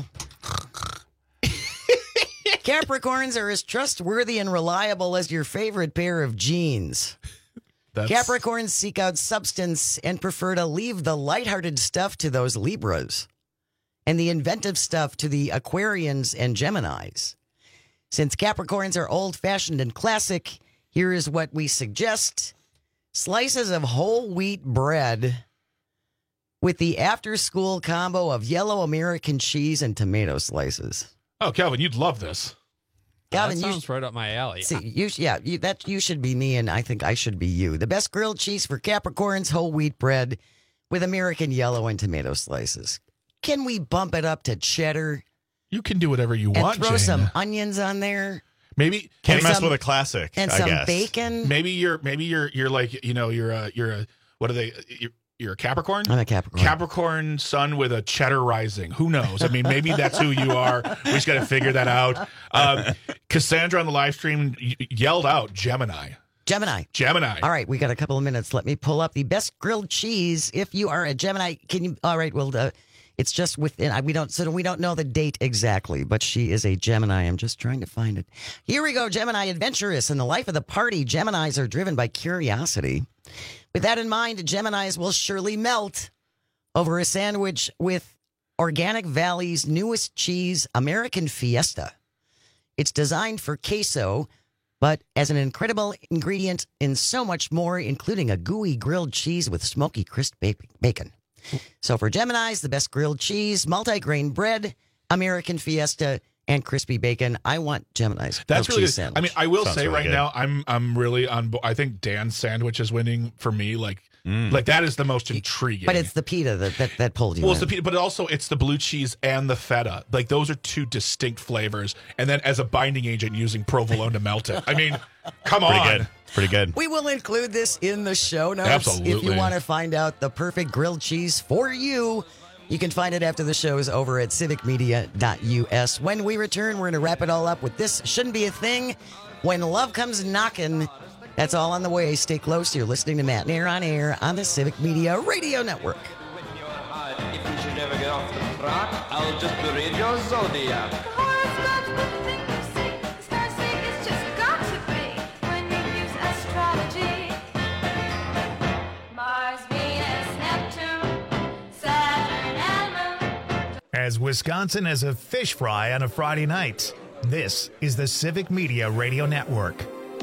Capricorns are as trustworthy and reliable as your favorite pair of jeans. That's- Capricorns seek out substance and prefer to leave the lighthearted stuff to those Libras and the inventive stuff to the Aquarians and Geminis. Since Capricorns are old-fashioned and classic, here is what we suggest. Slices of whole wheat bread with the after-school combo of yellow American cheese and tomato slices. Oh, Calvin, you'd love this. Calvin, that you sounds right up my alley. See, you, yeah, you, that you should be me, and I think I should be you. The best grilled cheese for Capricorns, whole wheat bread with American yellow and tomato slices. Can we bump it up to cheddar? You can do whatever you and want, throw Jane. some onions on there. Maybe Can't And mess some- with a classic. and I some guess. bacon. Maybe you're maybe you're you're like you know you're a you're a what are they you're, you're a Capricorn. I'm a Capricorn. Capricorn sun with a cheddar rising. Who knows? I mean, maybe that's who you are. We just got to figure that out. Um, Cassandra on the live stream y- yelled out Gemini. Gemini. Gemini. All right, we got a couple of minutes. Let me pull up the best grilled cheese. If you are a Gemini, can you? All right, well, uh, it's just within. We don't. So we don't know the date exactly, but she is a Gemini. I'm just trying to find it. Here we go. Gemini, adventurous in the life of the party. Geminis are driven by curiosity. With that in mind, Geminis will surely melt over a sandwich with Organic Valley's newest cheese, American Fiesta. It's designed for queso, but as an incredible ingredient in so much more, including a gooey grilled cheese with smoky crisp ba- bacon. So for Geminis, the best grilled cheese, multi-grain bread, American Fiesta, and crispy bacon. I want Gemini's That's grilled really cheese good. sandwich. I mean, I will Sounds say really right good. now, I'm I'm really on. Bo- I think Dan's sandwich is winning for me. Like Mm. like that is the most intriguing. but it's the pita that, that, that pulled you well, in. it's the pita, but also it's the blue cheese and the feta. Like those are two distinct flavors. And then as a binding agent, using provolone to melt it. I mean, come Pretty on. good. Pretty good. We will include this in the show notes. If Absolutely. you want to find out the perfect grilled cheese for you, you can find it after the shows over at civic media dot U S. When we return, we're going to wrap it all up with This Shouldn't Be a Thing. When love comes knocking, that's all on the way. Stay close. You're listening to Matt Nair on air on the Civic Media Radio Network. With your heart if you should ever get off the track, I'll just read your zodiac. Horoscopes, but the thing you see, the stars say it's just got to be when you use astrology. Mars, Venus, Neptune, Saturn, and Moon. As Wisconsin as a fish fry on a Friday night, this is the Civic Media Radio Network.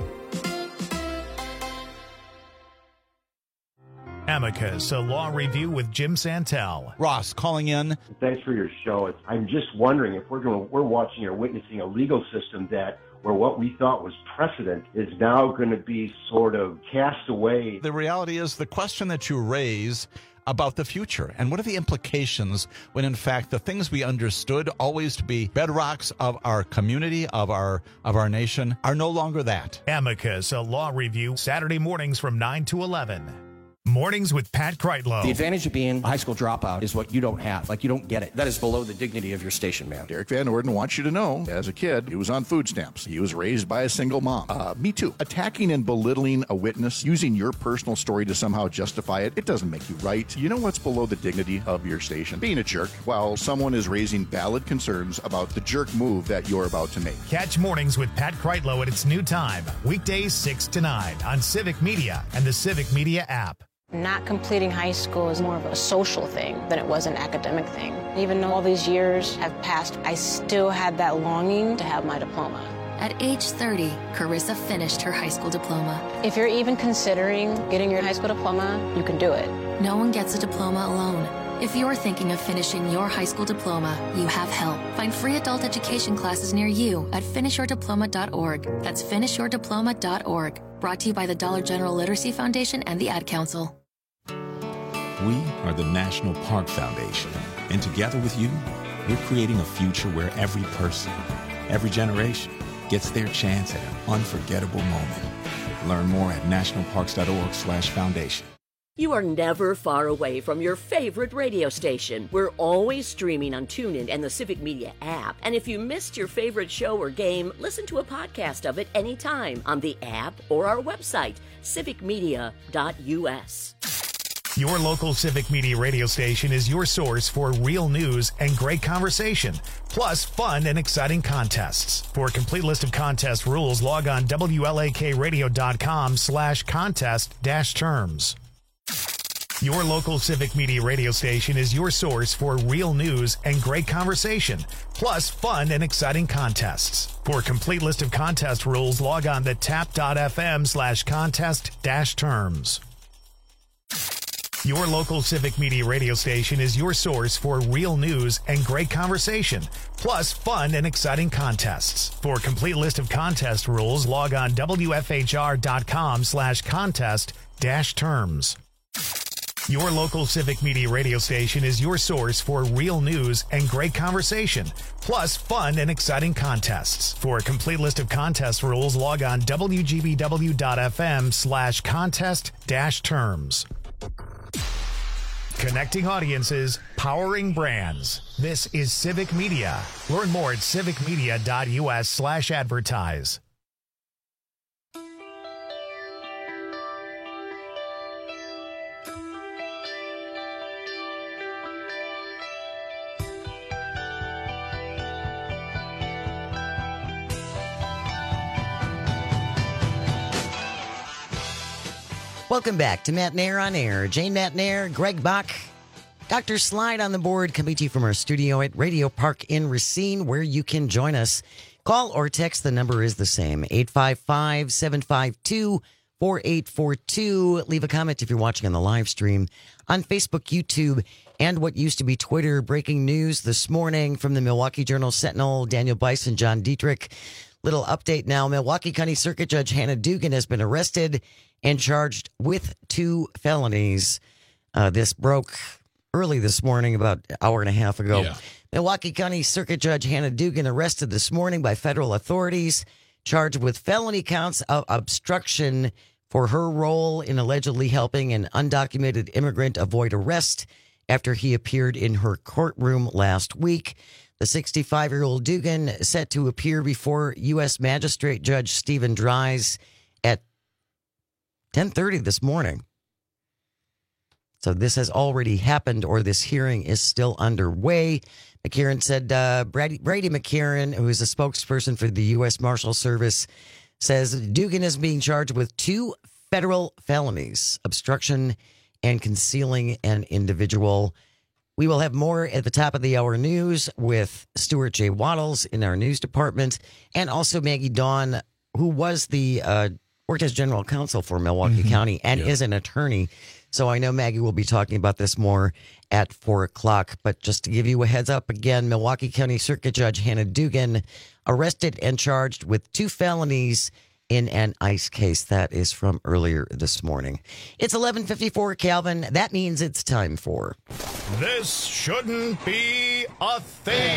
Amicus, a law review with Jim Santel. Ross calling in. Thanks for your show. It's, I'm just wondering if we're going, we're watching or witnessing a legal system that where what we thought was precedent is now going to be sort of cast away. The reality is the question that you raise about the future and what are the implications when in fact the things we understood always to be bedrocks of our community, of our of our nation, are no longer that. Amicus, a law review, Saturday mornings from nine to eleven. Mornings with Pat Kreitlow. The advantage of being a high school dropout is what you don't have. Like, you don't get it. That is below the dignity of your station, man. Derek Van Orden wants you to know, as a kid, he was on food stamps. He was raised by a single mom. Uh, me too. Attacking and belittling a witness, using your personal story to somehow justify it, it doesn't make you right. You know what's below the dignity of your station? Being a jerk while someone is raising valid concerns about the jerk move that you're about to make. Catch Mornings with Pat Kreitlow at its new time, weekdays six to nine on Civic Media and the Civic Media app. Not completing high school is more of a social thing than it was an academic thing. Even though all these years have passed, I still had that longing to have my diploma. At age thirty, Carissa finished her high school diploma. If you're even considering getting your high school diploma, you can do it. No one gets a diploma alone. If you're thinking of finishing your high school diploma, you have help. Find free adult education classes near you at finish your diploma dot org. That's finish your diploma dot org. Brought to you by the Dollar General Literacy Foundation and the Ad Council. We are the National Park Foundation, and together with you, we're creating a future where every person, every generation, gets their chance at an unforgettable moment. Learn more at national parks dot org slash foundation. You are never far away from your favorite radio station. We're always streaming on TuneIn and the Civic Media app. And if you missed your favorite show or game, listen to a podcast of it anytime on the app or our website, civic media dot u s. Your local Civic Media radio station is your source for real news and great conversation, plus fun and exciting contests. For a complete list of contest rules, log on W L A K radio dot com slash contest dash terms. Your local Civic Media radio station is your source for real news and great conversation, plus fun and exciting contests. For a complete list of contest rules, log on to tap dot f m slash contest dash terms. Your local Civic Media radio station is your source for real news and great conversation, plus fun and exciting contests. For a complete list of contest rules, log on W F H R dot com slash contest dash terms. Your local Civic Media radio station is your source for real news and great conversation, plus fun and exciting contests. For a complete list of contest rules, log on W G B W dot f m slash contest dash terms. Connecting audiences, powering brands. This is Civic Media. Learn more at civic media dot u s slash advertise. Welcome back to Matt Nair on Air. Jane Matt Nair, Greg Bach, Doctor Slide on the board, coming to you from our studio at Radio Park in Racine, where you can join us. Call or text. The number is the same, eight five five, seven five two, four eight four two. Leave a comment if you're watching on the live stream on Facebook, YouTube, and what used to be Twitter. Breaking news this morning from the Milwaukee Journal-Sentinel, Daniel Bison, John Dietrich. Little update now. Milwaukee County Circuit Judge Hannah Dugan has been arrested and charged with two felonies. Uh, this broke early this morning, about an hour and a half ago. Yeah. Milwaukee County Circuit Judge Hannah Dugan arrested this morning by federal authorities, charged with felony counts of obstruction for her role in allegedly helping an undocumented immigrant avoid arrest after he appeared in her courtroom last week. The sixty-five-year-old Dugan set to appear before U S Magistrate Judge Stephen Dries at ten thirty this morning. So this has already happened, or this hearing is still underway. McCarran said, uh, Brady, Brady McCarran, who is a spokesperson for the U S Marshal Service, says Dugan is being charged with two federal felonies, obstruction and concealing an individual. We will have more at the top of the hour news with Stuart J. Waddles in our news department, and also Maggie Dawn, who was the uh, worked as general counsel for Milwaukee Mm-hmm. County and Yeah. is an attorney. So I know Maggie will be talking about this more at four o'clock. But just to give you a heads up again, Milwaukee County Circuit Judge Hannah Dugan arrested and charged with two felonies in an ICE case. That is from earlier this morning. It's eleven fifty-four, Calvin. That means it's time for... This shouldn't be a thing.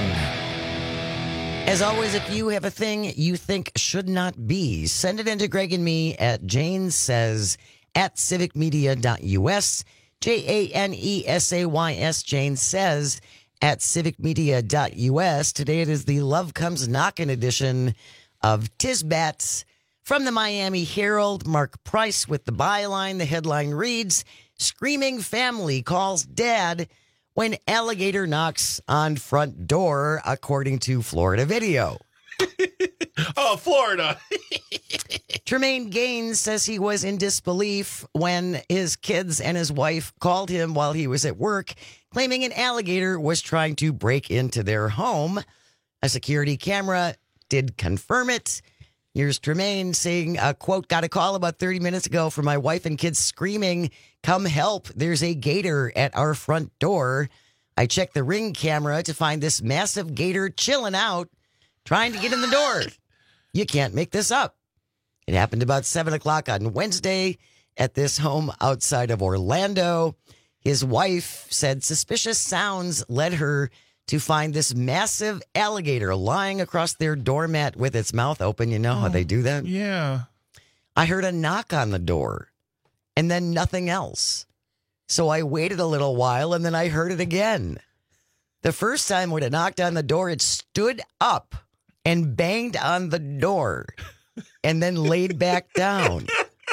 As always, if you have a thing you think should not be, send it into Greg and me at Jane Says at civic media dot U S. J A N E S A Y S, Jane Says at civic media dot U S. Today it is the Love Comes Knockin' edition of Tisbats. From the Miami Herald, Mark Price with the byline. The headline reads, Screaming family calls dad when alligator knocks on front door, according to Florida Video. Oh, Florida. Tremaine Gaines says he was in disbelief when his kids and his wife called him while he was at work, claiming an alligator was trying to break into their home. A security camera did confirm it. Here's Tremaine saying, uh, quote, got a call about thirty minutes ago from my wife and kids screaming, come help, there's a gator at our front door. I checked the Ring camera to find this massive gator chilling out, trying to get in the door. You can't make this up. It happened about seven o'clock on Wednesday at this home outside of Orlando. His wife said suspicious sounds led her to find this massive alligator lying across their doormat with its mouth open. You know how they do that? Yeah. I heard a knock on the door and then nothing else. So I waited a little while and then I heard it again. The first time when it knocked on the door, it stood up and banged on the door and then laid back down.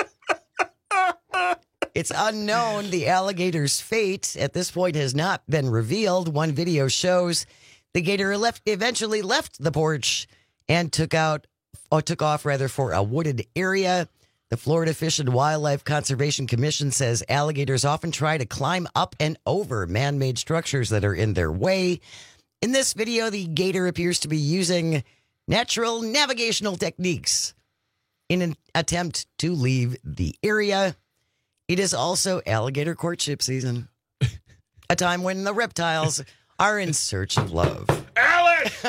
It's unknown. The alligator's fate at this point has not been revealed. One video shows the gator left eventually left the porch and took out or took off rather for a wooded area. The Florida Fish and Wildlife Conservation Commission says alligators often try to climb up and over man-made structures that are in their way. In this video, the gator appears to be using natural navigational techniques in an attempt to leave the area. It is also alligator courtship season, a time when the reptiles are in search of love. Alice!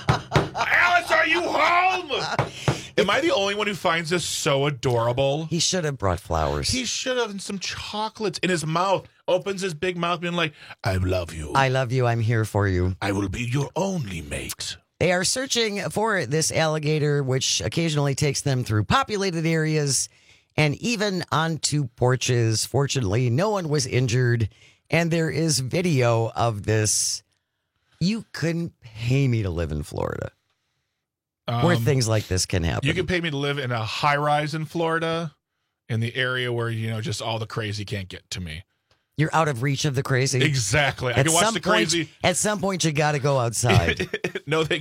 Alice, are you home? Am I the only one who finds this so adorable? He should have brought flowers. He should have, and some chocolates in his mouth. Opens his big mouth, being like, I love you. I love you. I'm here for you. I will be your only mate. They are searching for this alligator, which occasionally takes them through populated areas and even onto porches. Fortunately, no one was injured, and there is video of this. You couldn't pay me to live in Florida, where Um, things like this can happen. You can pay me to live in a high rise in Florida, in the area where, you know, just all the crazy can't get to me. You're out of reach of the crazy. Exactly. I At can watch some the point- crazy. At some point, you got to go outside. no, they.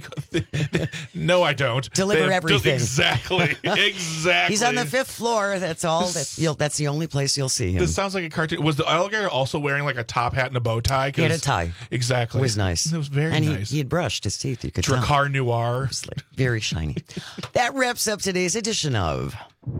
no, I don't. Deliver They have- everything. Exactly. Exactly. He's on the fifth floor. That's all. That you'll, that's the only place you'll see him. This sounds like a cartoon. Was the alligator also wearing like a top hat and a bow tie? He had a 'Cause- tie. Exactly. It was nice. It was very and nice. He, he had brushed his teeth. You could tell. Dracar Noir. Very shiny. That wraps up today's edition of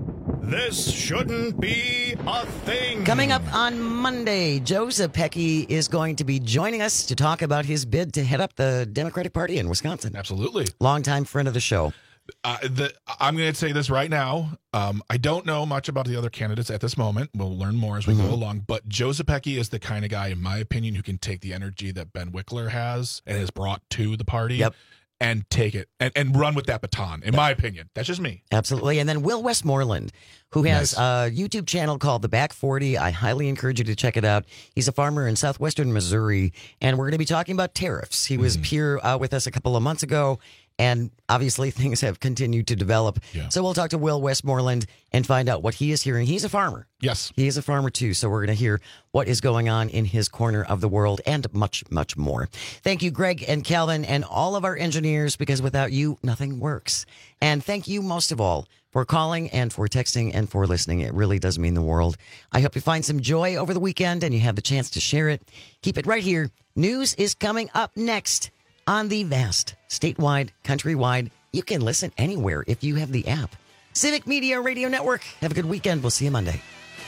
This shouldn't be a thing. Coming up on Monday, Joe Zepecki is going to be joining us to talk about his bid to head up the Democratic Party in Wisconsin. Absolutely. Longtime friend of the show. Uh, the, I'm going to say this right now. Um, I don't know much about the other candidates at this moment. We'll learn more as we Mm-hmm. go along. But Joe Zepecki is the kind of guy, in my opinion, who can take the energy that Ben Wickler has and has brought to the party Yep. and take it and, and run with that baton, in my opinion. That's just me. Absolutely. And then Will Westmoreland, who has a YouTube channel called The Back forty. I highly encourage you to check it out. He's a farmer in southwestern Missouri, and we're going to be talking about tariffs. He was here uh, with us a couple of months ago, And obviously, things have continued to develop. Yeah. So we'll talk to Will Westmoreland and find out what he is hearing. He's a farmer. Yes. He is a farmer, too. So we're going to hear what is going on in his corner of the world and much, much more. Thank you, Greg and Calvin, and all of our engineers, because without you, nothing works. And thank you, most of all, for calling and for texting and for listening. It really does mean the world. I hope you find some joy over the weekend and you have the chance to share it. Keep it right here. News is coming up next on the vast, statewide, countrywide. You can listen anywhere if you have the app. Civic Media Radio Network. Have a good weekend. We'll see you Monday.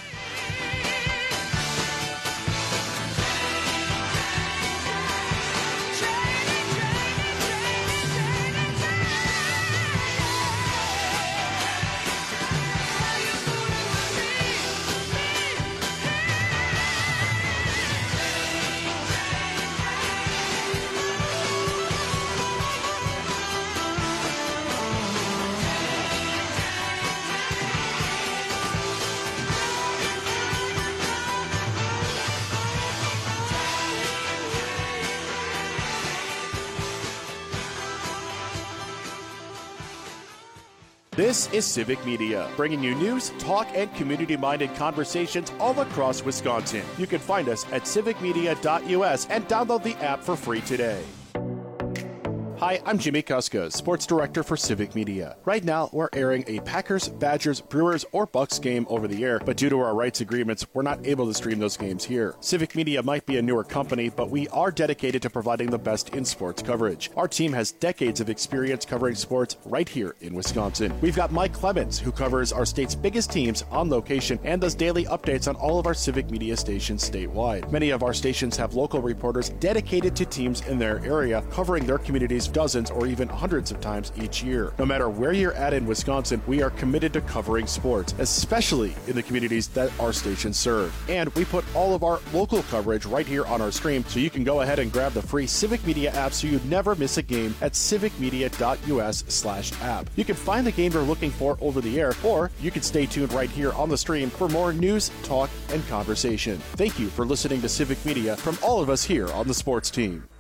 This is Civic Media, bringing you news, talk, and community-minded conversations all across Wisconsin. You can find us at civic media dot U S and download the app for free today. Hi, I'm Jimmy Kuska, Sports Director for Civic Media. Right now, we're airing a Packers, Badgers, Brewers, or Bucks game over the air, but due to our rights agreements, we're not able to stream those games here. Civic Media might be a newer company, but we are dedicated to providing the best in sports coverage. Our team has decades of experience covering sports right here in Wisconsin. We've got Mike Clemens, who covers our state's biggest teams on location and does daily updates on all of our Civic Media stations statewide. Many of our stations have local reporters dedicated to teams in their area, covering their communities dozens or even hundreds of times each year. No matter where you're at in Wisconsin, we are committed to covering sports, especially in the communities that our stations serve. And we put all of our local coverage right here on our stream, so you can go ahead and grab the free Civic Media app so you never miss a game at civic media dot U S slash app. You can find the game you're looking for over the air, or you can stay tuned right here on the stream for more news, talk, and conversation. Thank you for listening to Civic Media from all of us here on the sports team.